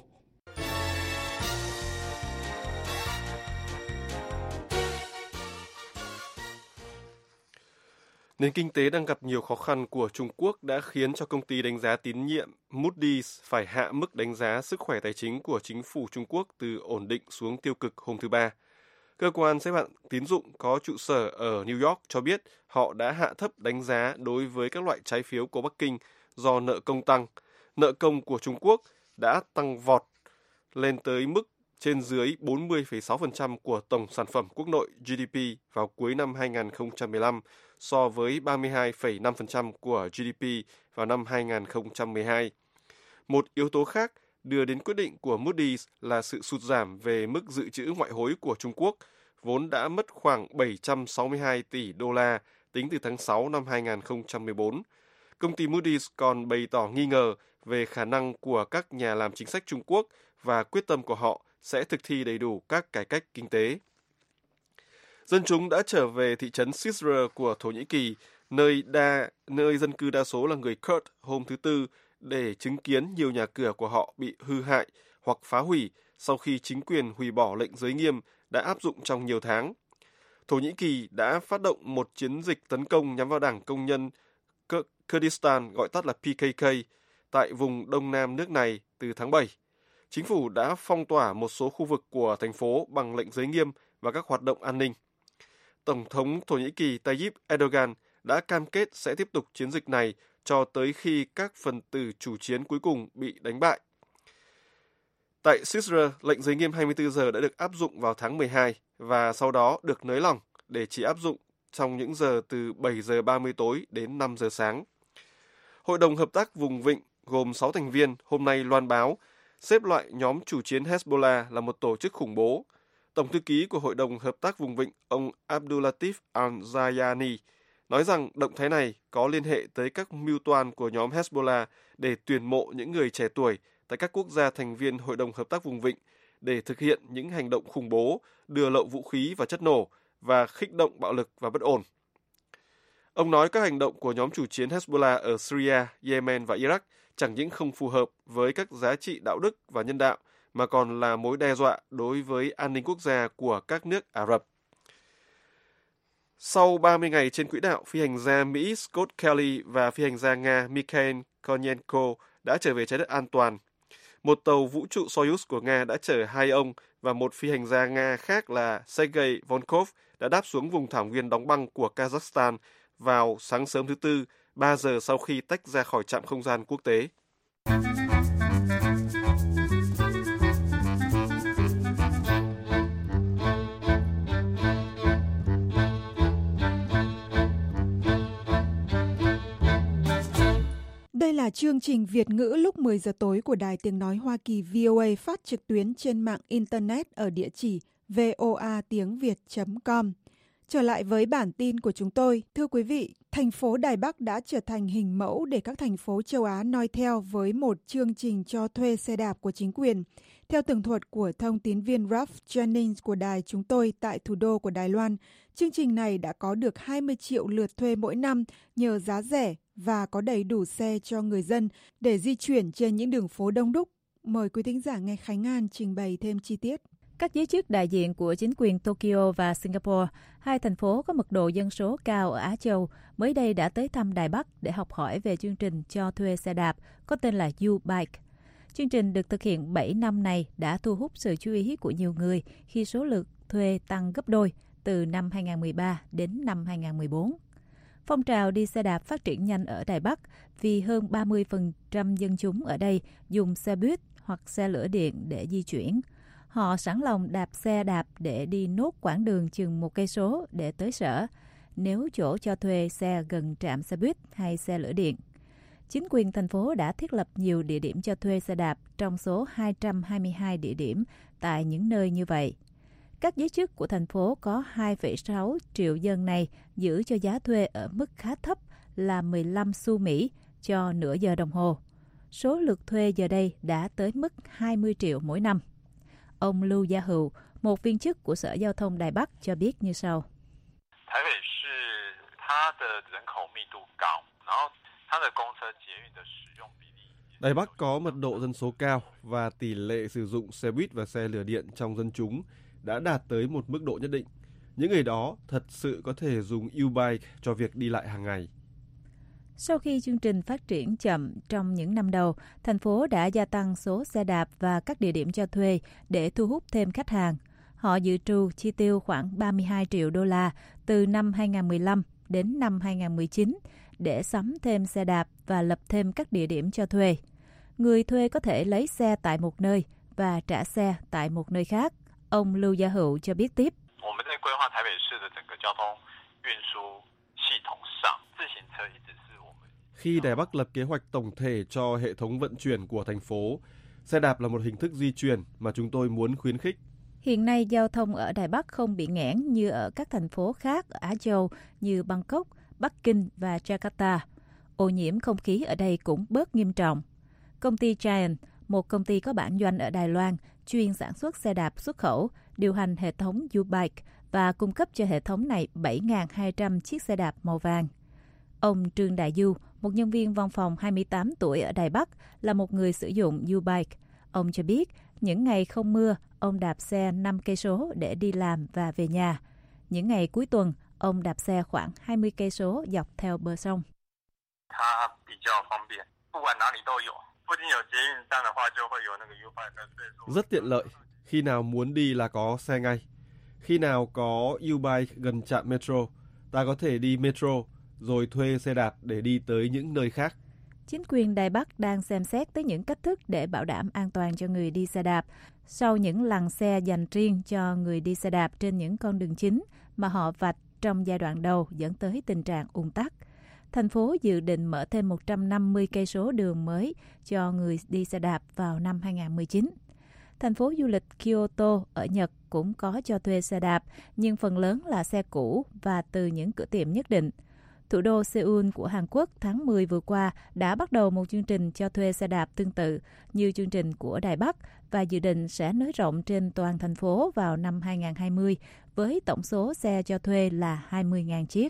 Nền kinh tế đang gặp nhiều khó khăn của Trung Quốc đã khiến cho công ty đánh giá tín nhiệm Moody's phải hạ mức đánh giá sức khỏe tài chính của chính phủ Trung Quốc từ ổn định xuống tiêu cực hôm thứ Ba. Cơ quan xếp hạng tín dụng có trụ sở ở New York cho biết họ đã hạ thấp đánh giá đối với các loại trái phiếu của Bắc Kinh do nợ công tăng. Nợ công của Trung Quốc đã tăng vọt lên tới mức trên dưới bốn mươi phẩy sáu phần trăm của tổng sản phẩm quốc nội G D P vào cuối năm hai không một lăm so với ba mươi hai phẩy năm phần trăm của G D P vào năm hai không một hai. Một yếu tố khác đưa đến quyết định của Moody's là sự sụt giảm về mức dự trữ ngoại hối của Trung Quốc, vốn đã mất khoảng bảy trăm sáu mươi hai tỷ đô la tính từ tháng sáu năm hai không một bốn. Công ty Moody's còn bày tỏ nghi ngờ về khả năng của các nhà làm chính sách Trung Quốc và quyết tâm của họ sẽ thực thi đầy đủ các cải cách kinh tế. Dân chúng đã trở về thị trấn Cizre của Thổ Nhĩ Kỳ, nơi, đa, nơi dân cư đa số là người Kurd hôm thứ Tư, để chứng kiến nhiều nhà cửa của họ bị hư hại hoặc phá hủy sau khi chính quyền hủy bỏ lệnh giới nghiêm đã áp dụng trong nhiều tháng. Thổ Nhĩ Kỳ đã phát động một chiến dịch tấn công nhắm vào Đảng Công nhân Kurdistan, gọi tắt là P K K, tại vùng đông nam nước này từ tháng bảy. Chính phủ đã phong tỏa một số khu vực của thành phố bằng lệnh giới nghiêm và các hoạt động an ninh. Tổng thống Thổ Nhĩ Kỳ Tayyip Erdogan đã cam kết sẽ tiếp tục chiến dịch này cho tới khi các phần tử chủ chiến cuối cùng bị đánh bại. Tại Cizre, lệnh giới nghiêm hai mươi tư giờ đã được áp dụng vào tháng mười hai và sau đó được nới lỏng để chỉ áp dụng trong những giờ từ bảy giờ ba mươi tối đến năm giờ sáng. Hội đồng Hợp tác Vùng Vịnh gồm sáu thành viên hôm nay loan báo xếp loại nhóm chủ chiến Hezbollah là một tổ chức khủng bố. Tổng thư ký của Hội đồng Hợp tác Vùng Vịnh, ông Abdulatif Al-Zayani, nói rằng động thái này có liên hệ tới các mưu toan của nhóm Hezbollah để tuyển mộ những người trẻ tuổi tại các quốc gia thành viên Hội đồng Hợp tác Vùng Vịnh để thực hiện những hành động khủng bố, đưa lậu vũ khí và chất nổ và khích động bạo lực và bất ổn. Ông nói các hành động của nhóm chủ chiến Hezbollah ở Syria, Yemen và Iraq chẳng những không phù hợp với các giá trị đạo đức và nhân đạo, mà còn là mối đe dọa đối với an ninh quốc gia của các nước Ả Rập. Sau ba mươi ngày trên quỹ đạo, phi hành gia Mỹ Scott Kelly và phi hành gia Nga Mikhail Konyenko đã trở về trái đất an toàn. Một tàu vũ trụ Soyuz của Nga đã chở hai ông và một phi hành gia Nga khác là Sergei Vonkov đã đáp xuống vùng thảo nguyên đóng băng của Kazakhstan vào sáng sớm thứ Tư, ba giờ sau khi tách ra khỏi trạm không gian quốc tế. Đây là chương trình Việt ngữ lúc mười giờ tối của Đài Tiếng Nói Hoa Kỳ V O A phát trực tuyến trên mạng Internet ở địa chỉ voa tiếng việt chấm com. Trở lại với bản tin của chúng tôi, thưa quý vị, thành phố Đài Bắc đã trở thành hình mẫu để các thành phố châu Á noi theo với một chương trình cho thuê xe đạp của chính quyền. Theo tường thuật của thông tín viên Ralph Jennings của đài chúng tôi tại thủ đô của Đài Loan, chương trình này đã có được hai mươi triệu lượt thuê mỗi năm nhờ giá rẻ và có đầy đủ xe cho người dân để di chuyển trên những đường phố đông đúc. Mời quý thính giả nghe Khánh An trình bày thêm chi tiết. Các giới chức đại diện của chính quyền Tokyo và Singapore, hai thành phố có mật độ dân số cao ở Á Châu, mới đây đã tới thăm Đài Bắc để học hỏi về chương trình cho thuê xe đạp có tên là U-Bike. Chương trình được thực hiện bảy năm này đã thu hút sự chú ý của nhiều người khi số lượt thuê tăng gấp đôi từ năm hai không một ba đến năm hai không một bốn. Phong trào đi xe đạp phát triển nhanh ở Đài Bắc vì hơn ba mươi phần trăm dân chúng ở đây dùng xe buýt hoặc xe lửa điện để di chuyển. Họ sẵn lòng đạp xe đạp để đi nốt quãng đường chừng một cây số để tới sở, nếu chỗ cho thuê xe gần trạm xe buýt hay xe lửa điện. Chính quyền thành phố đã thiết lập nhiều địa điểm cho thuê xe đạp trong số hai trăm hai mươi hai địa điểm tại những nơi như vậy. Các giới chức của thành phố có hai phẩy sáu triệu dân này giữ cho giá thuê ở mức khá thấp là mười lăm xu Mỹ cho nửa giờ đồng hồ. Số lượt thuê giờ đây đã tới mức hai mươi triệu mỗi năm. Ông Lưu Gia Hữu, một viên chức của Sở Giao thông Đài Bắc cho biết như sau. Đài Bắc có mật độ dân số cao và tỷ lệ sử dụng xe buýt và xe lửa điện trong dân chúng đã đạt tới một mức độ nhất định. Những người đó thật sự có thể dùng U-Bike cho việc đi lại hàng ngày. Sau khi chương trình phát triển chậm trong những năm đầu, thành phố đã gia tăng số xe đạp và các địa điểm cho thuê để thu hút thêm khách hàng. Họ dự trù chi tiêu khoảng ba mươi hai triệu đô la từ năm hai không một lăm đến năm hai không một chín để sắm thêm xe đạp và lập thêm các địa điểm cho thuê. Người thuê có thể lấy xe tại một nơi và trả xe tại một nơi khác. Ông Lưu Gia Hữu cho biết tiếp. Khi Đài Bắc lập kế hoạch tổng thể cho hệ thống vận chuyển của thành phố, xe đạp là một hình thức di chuyển mà chúng tôi muốn khuyến khích. Hiện nay, giao thông ở Đài Bắc không bị nghẽn như ở các thành phố khác ở Á Châu như Bangkok, Bắc Kinh và Jakarta. Ô nhiễm không khí ở đây cũng bớt nghiêm trọng. Công ty Giant, một công ty có bản doanh ở Đài Loan, chuyên sản xuất xe đạp xuất khẩu, điều hành hệ thống U-Bike và cung cấp cho hệ thống này bảy nghìn hai trăm chiếc xe đạp màu vàng. Ông Trương Đại Du, một nhân viên văn phòng hai mươi tám tuổi ở Đài Bắc, là một người sử dụng U-Bike. Ông cho biết, những ngày không mưa, ông đạp xe năm cây số để đi làm và về nhà. Những ngày cuối tuần, ông đạp xe khoảng hai mươi cây số dọc theo bờ sông. Rất tiện lợi. Khi nào muốn đi là có xe ngay. Khi nào có U-Bike gần trạm metro, ta có thể đi metro rồi thuê xe đạp để đi tới những nơi khác. Chính quyền Đài Bắc đang xem xét tới những cách thức để bảo đảm an toàn cho người đi xe đạp sau những lằn xe dành riêng cho người đi xe đạp trên những con đường chính mà họ vạch trong giai đoạn đầu dẫn tới tình trạng ùn tắc. Thành phố dự định mở thêm một trăm năm mươi cây số đường mới cho người đi xe đạp vào năm hai không một chín. Thành phố du lịch Kyoto ở Nhật cũng có cho thuê xe đạp, nhưng phần lớn là xe cũ và từ những cửa tiệm nhất định. Thủ đô Seoul của Hàn Quốc tháng mười vừa qua đã bắt đầu một chương trình cho thuê xe đạp tương tự như chương trình của Đài Bắc và dự định sẽ nới rộng trên toàn thành phố vào năm hai không hai không với tổng số xe cho thuê là hai mươi nghìn chiếc.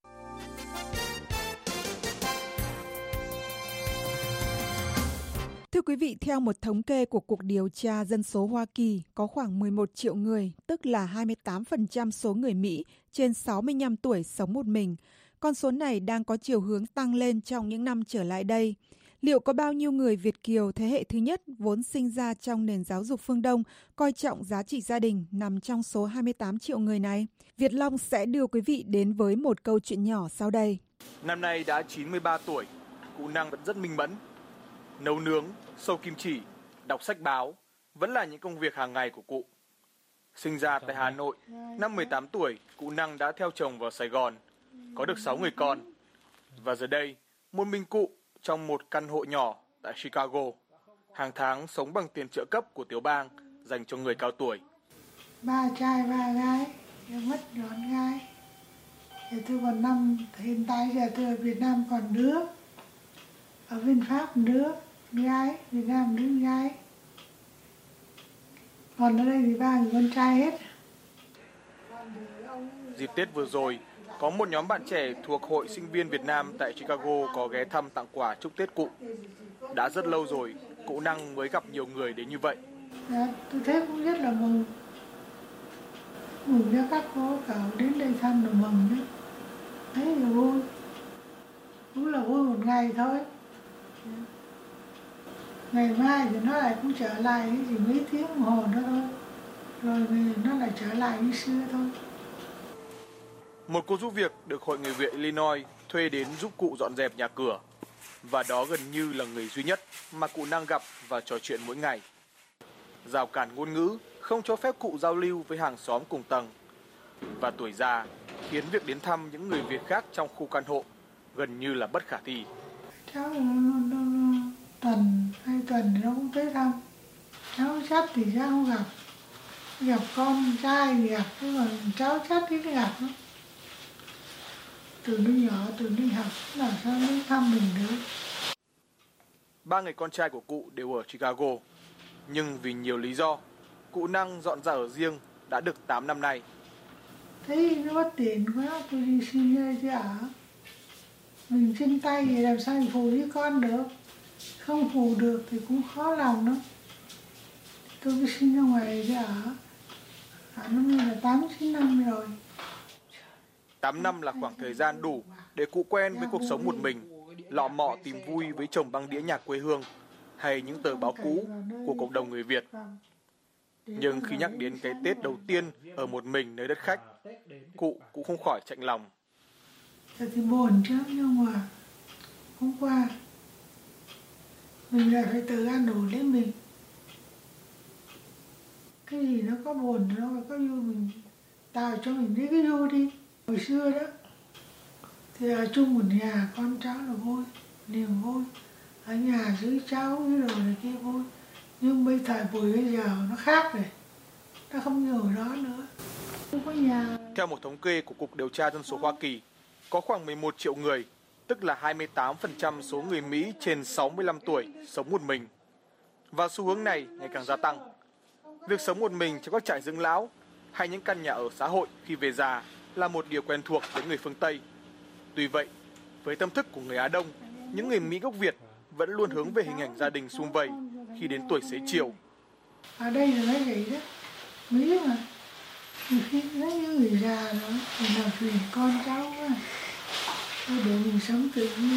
Thưa quý vị, theo một thống kê của Cục Điều tra Dân số Hoa Kỳ, có khoảng mười một triệu người, tức là hai mươi tám phần trăm số người Mỹ trên sáu mươi lăm tuổi sống một mình. Con số này đang có chiều hướng tăng lên trong những năm trở lại đây. Liệu có bao nhiêu người Việt kiều thế hệ thứ nhất vốn sinh ra trong nền giáo dục phương Đông coi trọng giá trị gia đình nằm trong số hai mươi tám triệu người này? Việt Long sẽ đưa quý vị đến với một câu chuyện nhỏ sau đây. Năm nay đã chín mươi ba tuổi, cụ Năng vẫn rất minh mẫn. Nấu nướng, sâu kim chỉ, đọc sách báo vẫn là những công việc hàng ngày của cụ. Sinh ra tại Hà Nội, năm mười tám tuổi, cụ Năng đã theo chồng vào Sài Gòn, có được sáu người con. Và giờ đây, một mình cụ trong một căn hộ nhỏ tại Chicago, hàng tháng sống bằng tiền trợ cấp của tiểu bang dành cho người cao tuổi. Ba trai ba gái, mất đón gái. Thì tôi còn năm, hiện tại giờ tôi ở Việt Nam còn đứa, ở bên Pháp đứa gái, Việt Nam đứa gái, còn ở đây thì ba người con trai hết. Dịp Tết vừa rồi, có một nhóm bạn trẻ thuộc Hội Sinh viên Việt Nam tại Chicago có ghé thăm tặng quà chúc Tết cụ. Đã rất lâu rồi, cụ Năng mới gặp nhiều người đến như vậy. Dạ, tôi thấy cũng rất là mừng. Mừng cho các cô cậu đến đây thăm là mừng chứ. Thấy là vui. Cũng là vui một ngày thôi. Ngày mai thì nó lại cũng trở lại chỉ mấy tiếng đồng hồ nữa thôi. Rồi nó lại trở lại như xưa thôi. Một cô giúp việc được Hội Người Việt Illinois thuê đến giúp cụ dọn dẹp nhà cửa. Và đó gần như là người duy nhất mà cụ Năng gặp và trò chuyện mỗi ngày. Rào cản ngôn ngữ không cho phép cụ giao lưu với hàng xóm cùng tầng. Và tuổi già khiến việc đến thăm những người Việt khác trong khu căn hộ gần như là bất khả thi. Cháu tuần, hai tuần thì nó cũng tới thăm. Cháu chắc thì cháu không gặp. Gặp con trai thì gặp, chứ còn cháu chắc thì gặp đó. Từ nó nhỏ, từ nó học, làm sao nó thăm mình được. Ba người con trai của cụ đều ở Chicago. Nhưng vì nhiều lý do, cụ Năng dọn ra ở riêng đã được tám năm nay. Thấy nó bất tiện quá, tôi đi xin nơi chứ ở. Mình chân tay thì làm sao mình phụ với con được. Không phụ được thì cũng khó lòng lắm. Tôi cứ xin ra ngoài chứ ở. Ở nó như là tám chín năm rồi. tám năm là khoảng thời gian đủ để cụ quen với cuộc sống một mình, lọ mọ tìm vui với chồng băng đĩa nhạc quê hương hay những tờ báo cũ của cộng đồng người Việt. Nhưng khi nhắc đến cái Tết đầu tiên ở một mình nơi đất khách, cụ cũng không khỏi chạnh lòng. Thật thì buồn chứ, nhưng mà hôm qua mình lại phải tự ăn đủ lấy mình. Cái gì nó có buồn, nó có vui, mình tạo cho mình thấy cái vui đi. Hồi xưa đó, thì ở chung một nhà con cháu là vui, niềm vui. Ở nhà dưới cháu với đồ này kia vui. Nhưng bây thời buổi bây giờ nó khác rồi, nó không như hồi đó nữa. Không có nhà. Theo một thống kê của Cục Điều tra Dân số Hoa Kỳ, có khoảng mười một triệu người, tức là hai mươi tám phần trăm số người Mỹ trên sáu mươi lăm tuổi sống một mình. Và xu hướng này ngày càng gia tăng. Việc sống một mình trong các trại dưỡng lão hay những căn nhà ở xã hội khi về già là một điều quen thuộc với người phương Tây. Tuy vậy, với tâm thức của người Á Đông, những người Mỹ gốc Việt vẫn luôn hướng về hình ảnh gia đình sum vầy khi đến tuổi xế chiều. Ở đây là nói vậy đó, Mỹ mà, khi nó như người già rồi, thì làm phiền con cháu quá, để mình sống tự nhiên.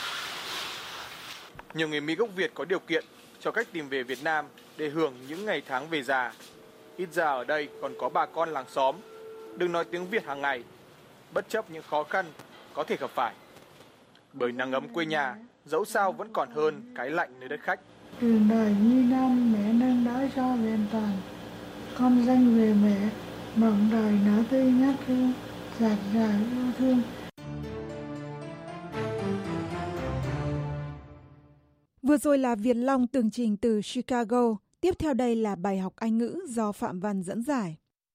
Nhiều người Mỹ gốc Việt có điều kiện cho cách tìm về Việt Nam để hưởng những ngày tháng về già. Ít ra ở đây còn có bà con làng xóm, đừng nói tiếng Việt hàng ngày, bất chấp những khó khăn có thể gặp phải. Bởi nắng ấm quê nhà, dẫu sao vẫn còn hơn cái lạnh nơi đất khách. Đường đời như năm mẹ nâng đỡ cho vẹn toàn, con danh về mẹ, mộng đời nở tươi ngát hương, dạt dào yêu thương. Vừa rồi là Việt Long tường trình từ Chicago. Tiếp theo đây là bài học Anh ngữ do Phạm Văn dẫn giải.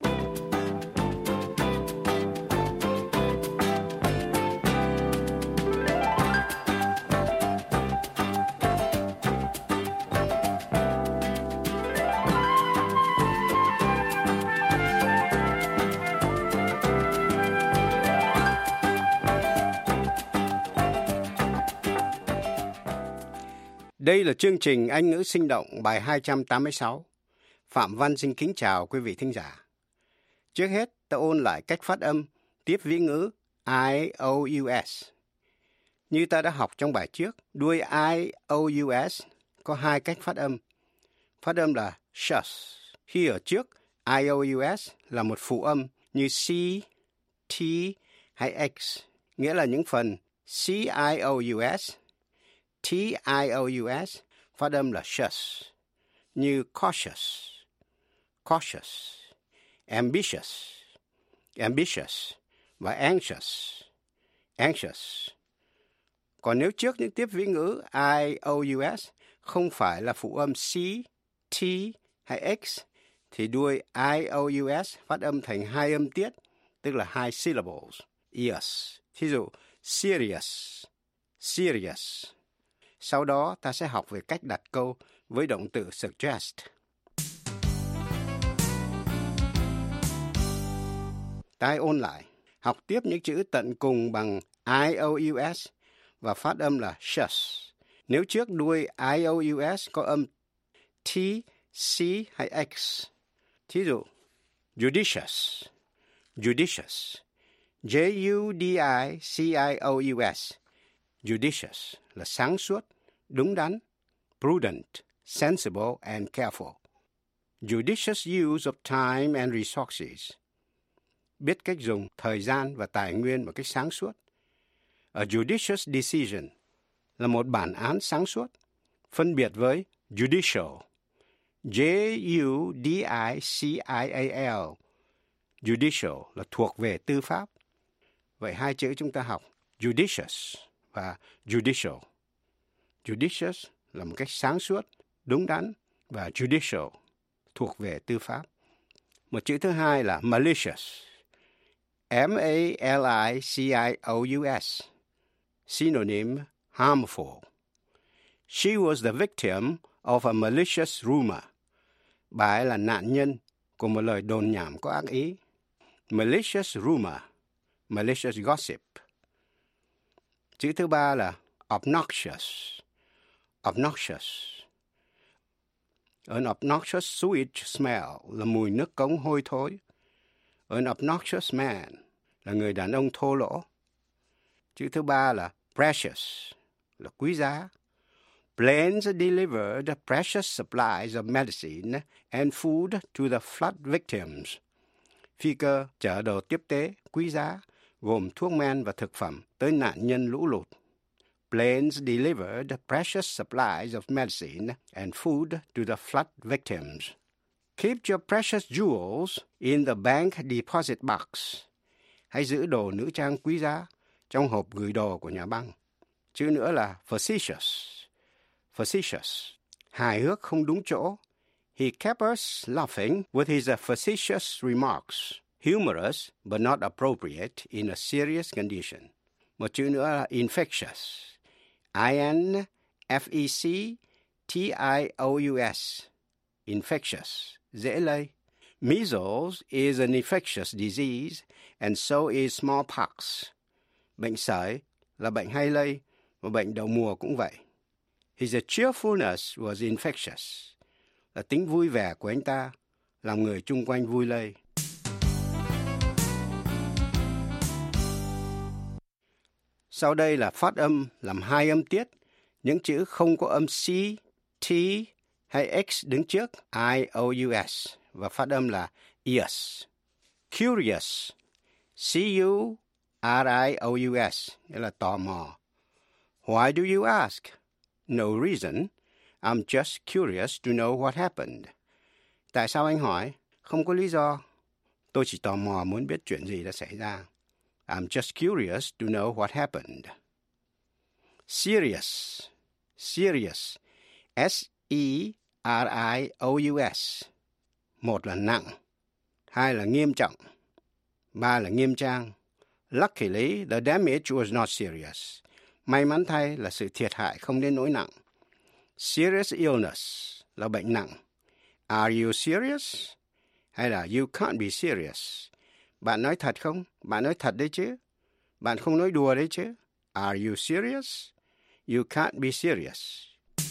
Đây là chương trình Anh ngữ sinh động bài hai trăm tám mươi sáu. Phạm Văn xin kính chào quý vị thính giả. Trước hết, ta ôn lại cách phát âm tiếp vĩ ngữ I O U S. Như ta đã học trong bài trước, đuôi I O U S có hai cách phát âm. Phát âm là shus. Khi ở trước, I O U S là một phụ âm như C, T hay X, nghĩa là những phần C I O U S, T I O U S phát âm là shus, như cautious, cautious, ambitious, ambitious và anxious, anxious. Còn nếu trước những tiếp vĩ ngữ I O U S không phải là phụ âm C, T hay X, thì đuôi I O U S phát âm thành hai âm tiết, tức là hai syllables, ears. Thí dụ, serious, serious. Sau đó ta sẽ học về cách đặt câu với động từ suggest. Ta ôn lại, học tiếp những chữ tận cùng bằng I O U S và phát âm là shus. Nếu trước đuôi I O U S có âm T, C hay X. Thí dụ, judicious, judicious, J U D I C I O U S. Judicious là sáng suốt, đúng đắn, prudent, sensible and careful. Judicious use of time and resources. Biết cách dùng thời gian và tài nguyên một cách sáng suốt. A judicious decision là một bản án sáng suốt, phân biệt với judicial, J U D I C I A L. Judicial là thuộc về tư pháp. Vậy hai chữ chúng ta học judicious và judicial. Judicious là một cách sáng suốt, đúng đắn, và judicial thuộc về tư pháp. Một chữ thứ hai là malicious. M A L I C I O U S. Synonym harmful. She was the victim of a malicious rumor. Bà ấy là nạn nhân của một lời đồn nhảm có ác ý. Malicious rumor, malicious gossip. Chữ thứ ba là obnoxious. Obnoxious. An obnoxious sewage smell là mùi nước cống hôi thối. An obnoxious man là người đàn ông thô lỗ. Chữ thứ ba là precious, là quý giá. Planes delivered precious supplies of medicine and food to the flood victims. Phi cơ chở đồ tiếp tế quý giá gồm thuốc men và thực phẩm tới nạn nhân lũ lụt. Planes delivered precious supplies of medicine and food to the flood victims. Keep your precious jewels in the bank deposit box. Hãy giữ đồ nữ trang quý giá trong hộp gửi đồ của nhà băng. Chữ nữa là facetious. Facetious. Hài hước không đúng chỗ. He kept us laughing with his facetious remarks. Humorous but not appropriate in a serious condition. Một chữ nữa là infectious. I N F E C T I O U S. Infectious. Dễ lây. Measles is an infectious disease and so is smallpox. Bệnh sởi là bệnh hay lây và bệnh đậu mùa cũng vậy. His cheerfulness was infectious. Là tính vui vẻ của anh ta làm người chung quanh vui lây. Sau đây là phát âm làm hai âm tiết, những chữ không có âm C, T hay X đứng trước I O U S và phát âm là ears. Curious, C U R I O U S, nghĩa là tò mò. Why do you ask? No reason. I'm just curious to know what happened. Tại sao anh hỏi? Không có lý do. Tôi chỉ tò mò muốn biết chuyện gì đã xảy ra. I'm just curious to know what happened. Serious. Serious. S E R I O U S. Một là nặng. Hai là nghiêm trọng. Ba là nghiêm trang. Luckily, the damage was not serious. May mắn thay là sự thiệt hại không đến nỗi nặng. Serious illness là bệnh nặng. Are you serious? Hay là you can't be serious? Bạn nói thật không? Bạn nói thật đấy chứ? Bạn không nói đùa đấy chứ? Are you serious? You can't be serious.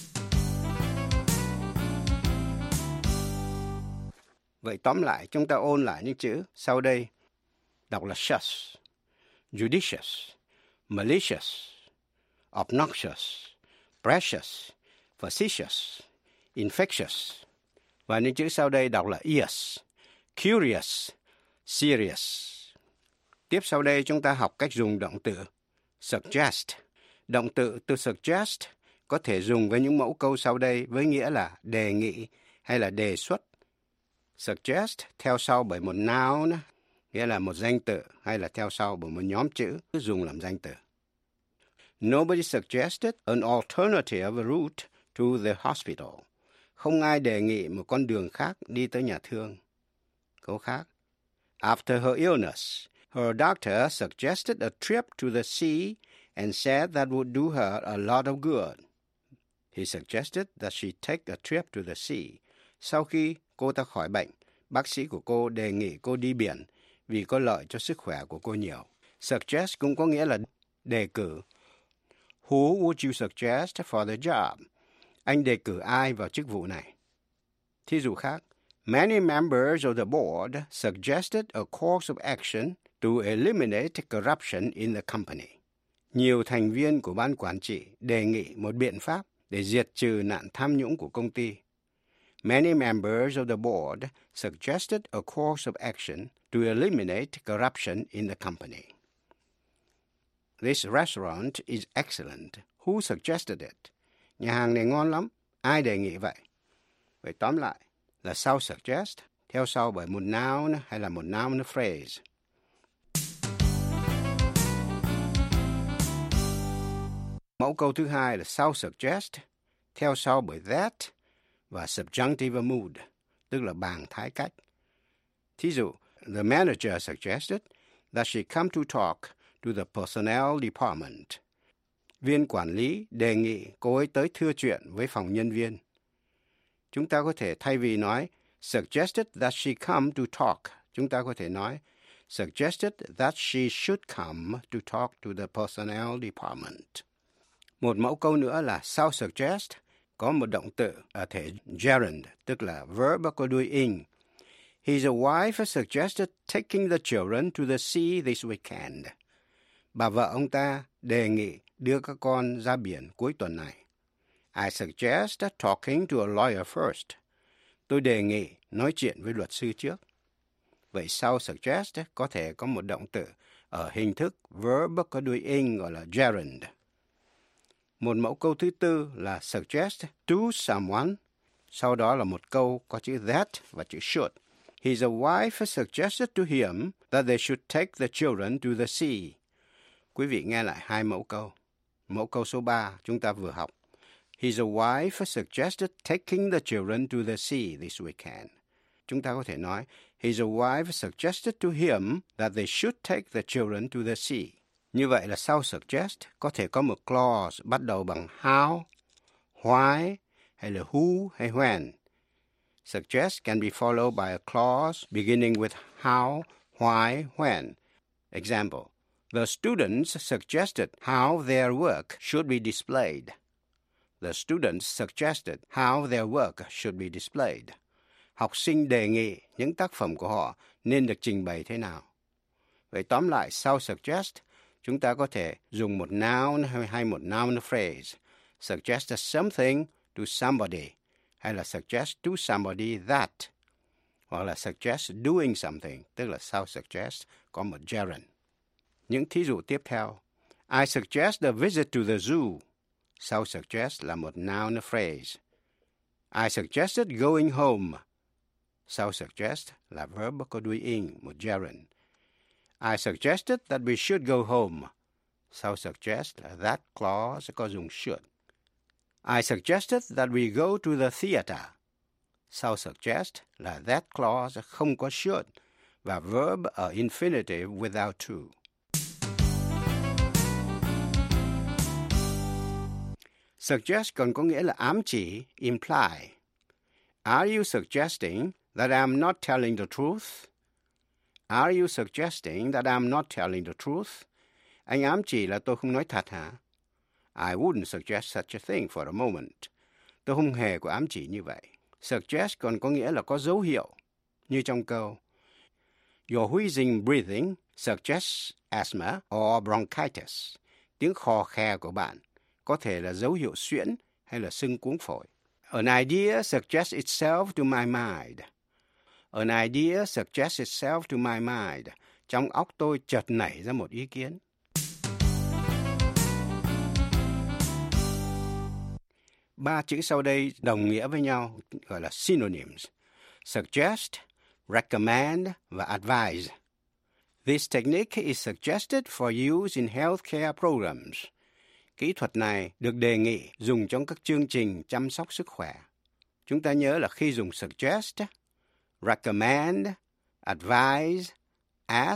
Vậy tóm lại, chúng ta ôn lại những chữ sau đây. Đọc là shus, judicious, malicious, obnoxious, precious, facetious, infectious. Và những chữ sau đây đọc là ears, curious, serious. Tiếp sau đây chúng ta học cách dùng động từ suggest. Động từ to suggest có thể dùng với những mẫu câu sau đây với nghĩa là đề nghị hay là đề xuất. Suggest theo sau bởi một noun, nghĩa là một danh từ, hay là theo sau bởi một nhóm chữ dùng làm danh từ. Nobody suggested an alternative route to the hospital. Không ai đề nghị một con đường khác đi tới nhà thương. Câu khác. After her illness, Her doctor suggested a trip to the sea and said that would do her a lot of good. He suggested that she take a trip to the sea. Sau khi cô ta khỏi bệnh, bác sĩ của cô đề nghị cô đi biển vì có lợi cho sức khỏe của cô nhiều. Suggest cũng có nghĩa là đề cử. Who would you suggest for the job? Anh đề cử ai vào chức vụ này? Thí dụ khác. Many members of the board suggested a course of action to eliminate corruption in the company. Nhiều thành viên của ban quản trị đề nghị một biện pháp để diệt trừ nạn tham nhũng của công ty. Many members of the board suggested a course of action to eliminate corruption in the company. This restaurant is excellent. Who suggested it? Nhà hàng này ngon lắm. Ai đề nghị vậy? Vậy tóm lại là sau suggest, theo sau bởi một noun hay là một noun phrase. Mẫu câu thứ hai là sau suggest, theo sau bởi that và subjunctive mood, tức là bàng thái cách. Thí dụ, the manager suggested that she come to talk to the personnel department. Viên quản lý đề nghị cô ấy tới thưa chuyện với phòng nhân viên. Chúng ta có thể thay vì nói suggested that she come to talk, chúng ta có thể nói suggested that she should come to talk to the personnel department. Một mẫu câu nữa là sau suggest có một động từ ở thể gerund, tức là verb có đuôi ing. His wife suggested taking the children to the sea this weekend. Bà vợ ông ta đề nghị đưa các con ra biển cuối tuần này. I suggest talking to a lawyer first. Tôi đề nghị nói chuyện với luật sư trước. Vậy sau suggest có thể có một động từ ở hình thức verb có đuôi ing gọi là gerund. Một mẫu câu thứ tư là suggest to someone. Sau đó là một câu có chữ that và chữ should. His wife suggested to him that they should take the children to the sea. Quý vị nghe lại hai mẫu câu. Mẫu câu số ba chúng ta vừa học. His wife suggested taking the children to the sea this weekend. Chúng ta có thể nói, his wife suggested to him that they should take the children to the sea. Như vậy là sau suggest có thể có một clause bắt đầu bằng how, why, hay là who hay when. Suggest can be followed by a clause beginning with how, why, when. Example, the students suggested how their work should be displayed. The students suggested how their work should be displayed. Học sinh đề nghị những tác phẩm của họ nên được trình bày thế nào. Vậy tóm lại, sau suggest, chúng ta có thể dùng một noun hay một noun phrase. Suggest something to somebody, hay là suggest to somebody that, hoặc là suggest doing something, tức là sau suggest có một gerund. Những thí dụ tiếp theo. I suggest a visit to the zoo. Sau suggest là một noun phrase. I suggested going home. Sau suggest là verb có đuôi ing, một gerund. I suggested that we should go home. Sau suggest là that clause có dùng should. I suggested that we go to the theater. Sau suggest là that clause không có should và verb ở infinitive without to. Suggest còn có nghĩa là ám chỉ, imply. Are you suggesting that I'm not telling the truth? Are you suggesting that I'm not telling the truth? Anh ám chỉ là tôi không nói thật hả? I wouldn't suggest such a thing for a moment. Tôi không hề có ám chỉ như vậy. Suggest còn có nghĩa là có dấu hiệu, như trong câu Your wheezing breathing suggests asthma or bronchitis. Tiếng khò khè của bạn có thể là dấu hiệu suyễn hay là sưng cuống phổi. An idea suggests itself to my mind. An idea suggests itself to my mind. Trong óc tôi chợt nảy ra một ý kiến. Ba chữ sau đây đồng nghĩa với nhau, gọi là synonyms. Suggest, recommend và advise. This technique is suggested for use in healthcare programs. Kỹ thuật này được đề nghị dùng trong các chương trình chăm sóc sức khỏe. Chúng ta nhớ là khi dùng suggest, recommend, advise, ask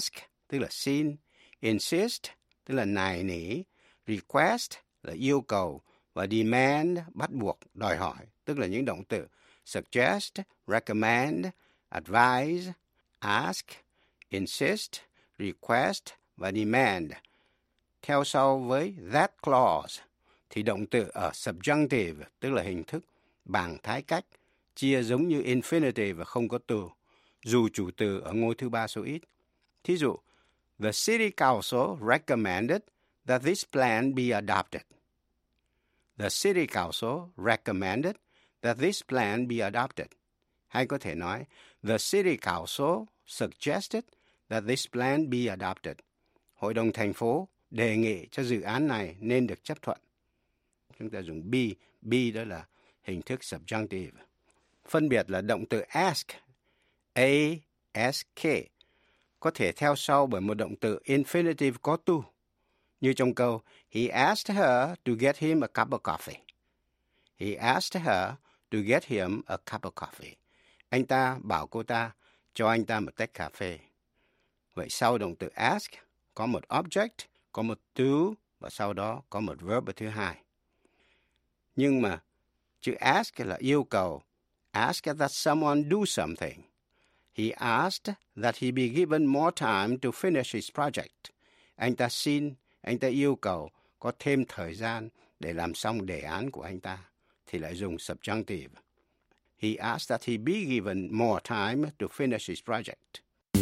tức là xin, insist, tức là nài nỉ, request là yêu cầu, và demand, bắt buộc, đòi hỏi, tức là những động từ suggest, recommend, advise, ask, insist, request và demand. Theo sau với that clause thì động từ ở subjunctive, tức là hình thức bảng thái cách, chia giống như infinitive và không có từ, dù chủ từ ở ngôi thứ ba số ít. Thí dụ, the city council recommended that this plan be adopted. The city council recommended that this plan be adopted. Hay có thể nói, the city council suggested that this plan be adopted. Hội đồng thành phố đề nghị cho dự án này nên được chấp thuận. Chúng ta dùng be, be đó là hình thức subjunctive. Phân biệt là động từ ask, A S K, có thể theo sau bởi một động từ infinitive có tu, như trong câu He asked her to get him a cup of coffee. He asked her to get him a cup of coffee. Anh ta bảo cô ta cho anh ta một tách cà phê. Vậy sau động từ ask có một object, có một to và sau đó có một verb thứ hai. Nhưng mà chữ ask là yêu cầu. Ask that someone do something. He asked that he be given more time to finish his project. Anh ta xin, anh ta yêu cầu có thêm thời gian để làm xong đề án của anh ta, thì lại dùng subjunctive. He asked that he be given more time to finish his project.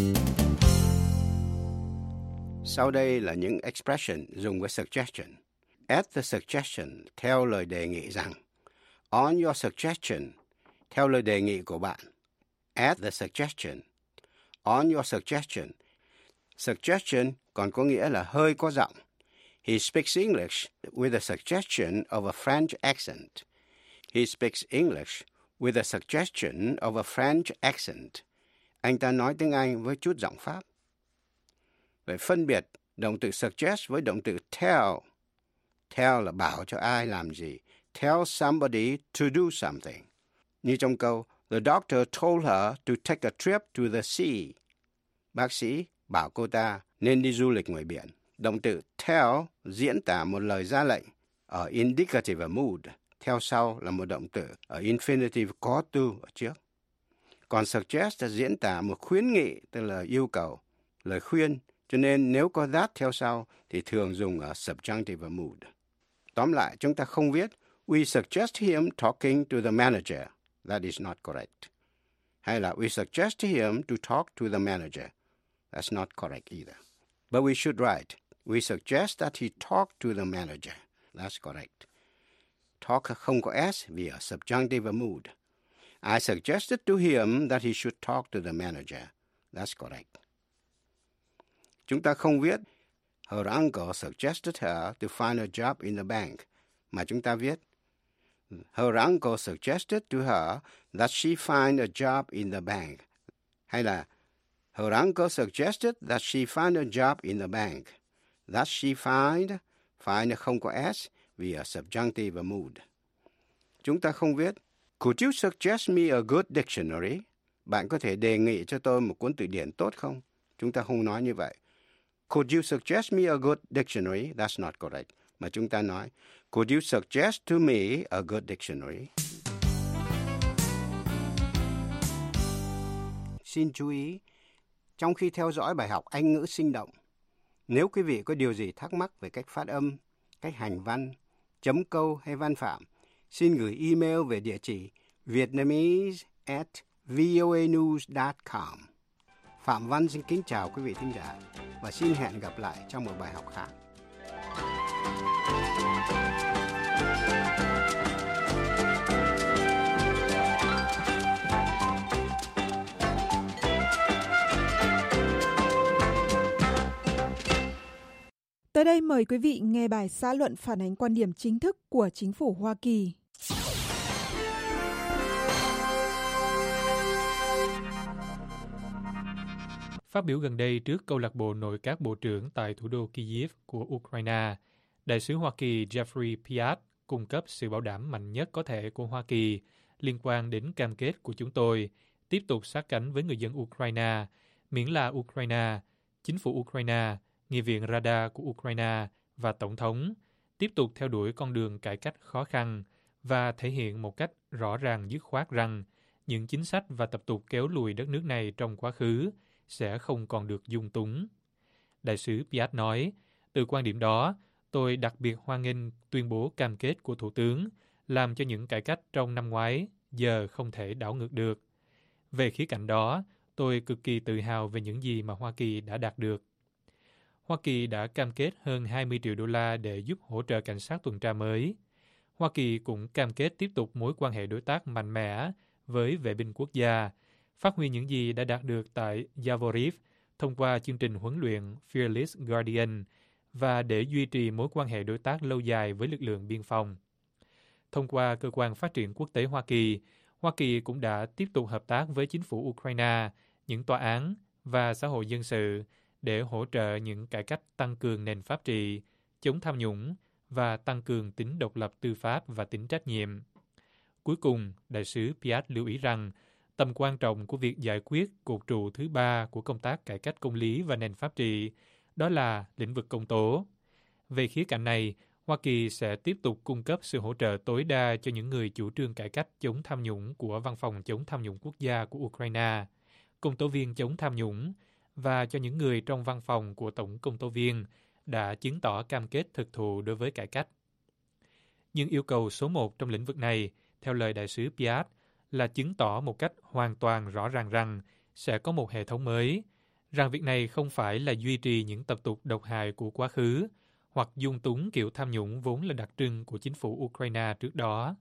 Sau đây là những expression dùng với suggestion. At the suggestion, theo lời đề nghị rằng. On your suggestion, theo lời đề nghị của bạn. At the suggestion. On your suggestion. Suggestion còn có nghĩa là hơi có giọng. He speaks English with a suggestion of a French accent. He speaks English with a suggestion of a French accent. Anh ta nói tiếng Anh với chút giọng Pháp. Vậy phân biệt động từ suggest với động từ tell. Tell là bảo cho ai làm gì. Tell somebody to do something. Như trong câu, the doctor told her to take a trip to the sea. Bác sĩ bảo cô ta nên đi du lịch ngoài biển. Động từ tell diễn tả một lời ra lệnh ở indicative mood. Theo sau là một động từ ở infinitive có to ở trước. Còn suggest là diễn tả một khuyến nghị, tức là yêu cầu, lời khuyên. Cho nên nếu có that theo sau thì thường dùng ở subjunctive mood. Tóm lại, chúng ta không viết we suggest him talking to the manager. That is not correct. Hay là we suggest him to talk to the manager. That's not correct either. But we should write we suggest that he talk to the manager. That's correct. Talk không có s vì ở subjunctive mood. I suggested to him that he should talk to the manager. That's correct. Chúng ta không viết her uncle suggested her to find a job in the bank, mà chúng ta viết her uncle suggested to her that she find a job in the bank. Hay là her uncle suggested that she find a job in the bank. That she find, find không có s vì ở subjunctive mood. Chúng ta không viết could you suggest me a good dictionary? Bạn có thể đề nghị cho tôi một cuốn từ điển tốt không? Chúng ta không nói như vậy. Could you suggest me a good dictionary? That's not correct. Mà chúng ta nói, could you suggest to me a good dictionary? Xin chú ý, trong khi theo dõi bài học Anh ngữ sinh động, nếu quý vị có điều gì thắc mắc về cách phát âm, cách hành văn, chấm câu hay văn phạm, xin gửi email về địa chỉ vietnamese at voanews dot com. Phạm Văn xin kính chào quý vị thính giả và xin hẹn gặp lại trong một bài học khác. Tới đây mời quý vị nghe bài xã luận phản ánh quan điểm chính thức của chính phủ Hoa Kỳ. Phát biểu gần đây trước câu lạc bộ nội các bộ trưởng tại thủ đô Kyiv của Ukraine, đại sứ Hoa Kỳ Jeffrey Piat cung cấp sự bảo đảm mạnh nhất có thể của Hoa Kỳ liên quan đến cam kết của chúng tôi tiếp tục sát cánh với người dân Ukraine, miễn là Ukraine chính phủ Ukraine, Nghị viện Rada của Ukraine và Tổng thống tiếp tục theo đuổi con đường cải cách khó khăn và thể hiện một cách rõ ràng dứt khoát rằng những chính sách và tập tục kéo lùi đất nước này trong quá khứ sẽ không còn được dung túng. Đại sứ Piat nói, từ quan điểm đó, tôi đặc biệt hoan nghênh tuyên bố cam kết của Thủ tướng làm cho những cải cách trong năm ngoái giờ không thể đảo ngược được. Về khía cạnh đó, tôi cực kỳ tự hào về những gì mà Hoa Kỳ đã đạt được. Hoa Kỳ đã cam kết hơn hai mươi triệu đô la để giúp hỗ trợ cảnh sát tuần tra mới. Hoa Kỳ cũng cam kết tiếp tục mối quan hệ đối tác mạnh mẽ với vệ binh quốc gia, phát huy những gì đã đạt được tại Yavoriv thông qua chương trình huấn luyện Fearless Guardian và để duy trì mối quan hệ đối tác lâu dài với lực lượng biên phòng. Thông qua Cơ quan Phát triển Quốc tế Hoa Kỳ, Hoa Kỳ cũng đã tiếp tục hợp tác với chính phủ Ukraine, những tòa án và xã hội dân sự để hỗ trợ những cải cách tăng cường nền pháp trị, chống tham nhũng và tăng cường tính độc lập tư pháp và tính trách nhiệm. Cuối cùng, đại sứ Piat lưu ý rằng tầm quan trọng của việc giải quyết cột trụ thứ ba của công tác cải cách công lý và nền pháp trị, đó là lĩnh vực công tố. Về khía cạnh này, Hoa Kỳ sẽ tiếp tục cung cấp sự hỗ trợ tối đa cho những người chủ trương cải cách chống tham nhũng của Văn phòng chống tham nhũng quốc gia của Ukraine, công tố viên chống tham nhũng và cho những người trong văn phòng của Tổng công tố viên đã chứng tỏ cam kết thực thụ đối với cải cách. Nhưng yêu cầu số một trong lĩnh vực này, theo lời đại sứ Piat, là chứng tỏ một cách hoàn toàn rõ ràng rằng sẽ có một hệ thống mới, rằng việc này không phải là duy trì những tập tục độc hại của quá khứ hoặc dung túng kiểu tham nhũng vốn là đặc trưng của chính phủ Ukraine trước đó.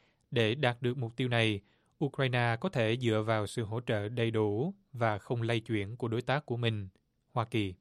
Để đạt được mục tiêu này, Ukraine có thể dựa vào sự hỗ trợ đầy đủ và không lay chuyển của đối tác của mình, Hoa Kỳ.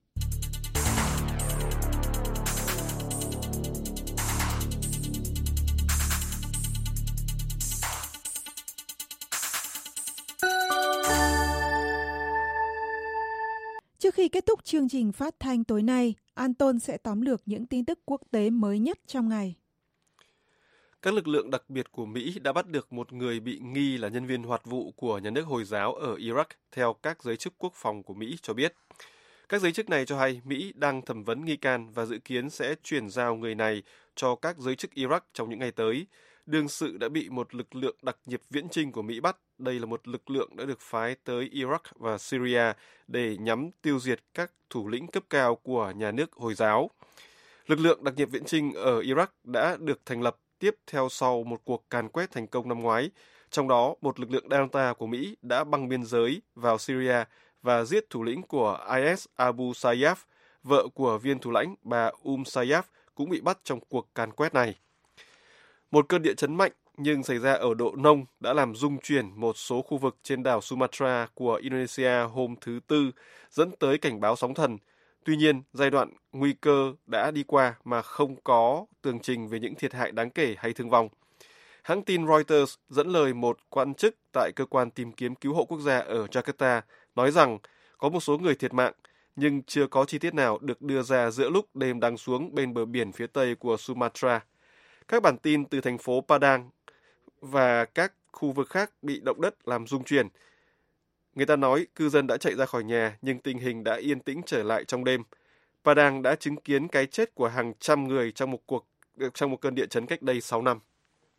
Trước khi kết thúc chương trình phát thanh tối nay, Anton sẽ tóm lược những tin tức quốc tế mới nhất trong ngày. Các lực lượng đặc biệt của Mỹ đã bắt được một người bị nghi là nhân viên hoạt vụ của nhà nước Hồi giáo ở Iraq, theo các giới chức quốc phòng của Mỹ cho biết. Các giới chức này cho hay Mỹ đang thẩm vấn nghi can và dự kiến sẽ chuyển giao người này cho các giới chức Iraq trong những ngày tới. Đương sự đã bị một lực lượng đặc nhiệm viễn chinh của Mỹ bắt. Đây là một lực lượng đã được phái tới Iraq và Syria để nhắm tiêu diệt các thủ lĩnh cấp cao của nhà nước Hồi giáo. Lực lượng đặc nhiệm viễn chinh ở Iraq đã được thành lập tiếp theo sau một cuộc càn quét thành công năm ngoái. Trong đó, một lực lượng Delta của Mỹ đã băng biên giới vào Syria và giết thủ lĩnh của i ét Abu Sayyaf. Vợ của viên thủ lãnh bà Um Sayyaf cũng bị bắt trong cuộc càn quét này. Một cơn địa chấn mạnh nhưng xảy ra ở độ nông đã làm rung chuyển một số khu vực trên đảo Sumatra của Indonesia hôm thứ Tư, dẫn tới cảnh báo sóng thần. Tuy nhiên, giai đoạn nguy cơ đã đi qua mà không có tường trình về những thiệt hại đáng kể hay thương vong. Hãng tin Reuters dẫn lời một quan chức tại cơ quan tìm kiếm cứu hộ quốc gia ở Jakarta nói rằng có một số người thiệt mạng, nhưng chưa có chi tiết nào được đưa ra giữa lúc đêm đang xuống bên bờ biển phía tây của Sumatra. Các bản tin từ thành phố Padang và các khu vực khác bị động đất làm rung chuyển. Người ta nói cư dân đã chạy ra khỏi nhà nhưng tình hình đã yên tĩnh trở lại trong đêm. Padang đã chứng kiến cái chết của hàng trăm người trong một cuộc trong một cơn địa chấn cách đây sáu năm.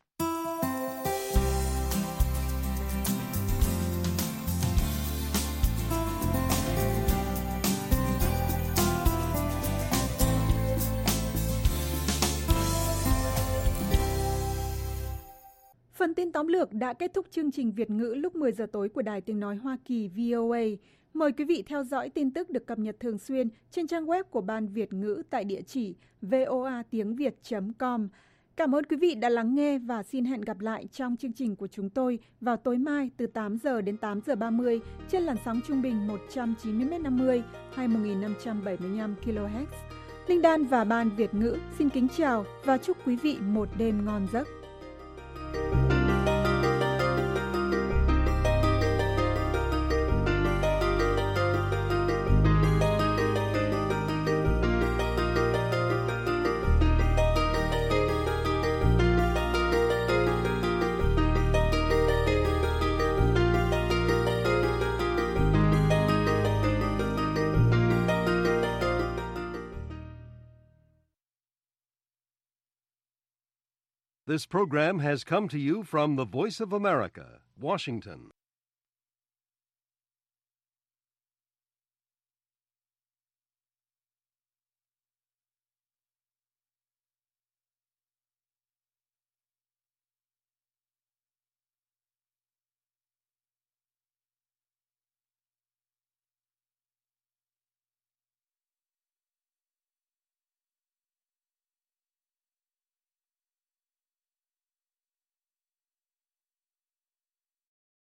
Phần tin tóm lược đã kết thúc chương trình Việt ngữ lúc mười giờ tối của Đài Tiếng Nói Hoa Kỳ vê o a. Mời quý vị theo dõi tin tức được cập nhật thường xuyên trên trang web của Ban Việt ngữ tại địa chỉ voa tiếng việt chấm com. Cảm ơn quý vị đã lắng nghe và xin hẹn gặp lại trong chương trình của chúng tôi vào tối mai từ tám giờ đến tám giờ ba mươi trên làn sóng trung bình một trăm chín mươi mét năm mươi hay một nghìn năm trăm bảy mươi lăm ki lô héc. Linh Đan và Ban Việt ngữ xin kính chào và chúc quý vị một đêm ngon giấc. This program has come to you from the Voice of America, Washington.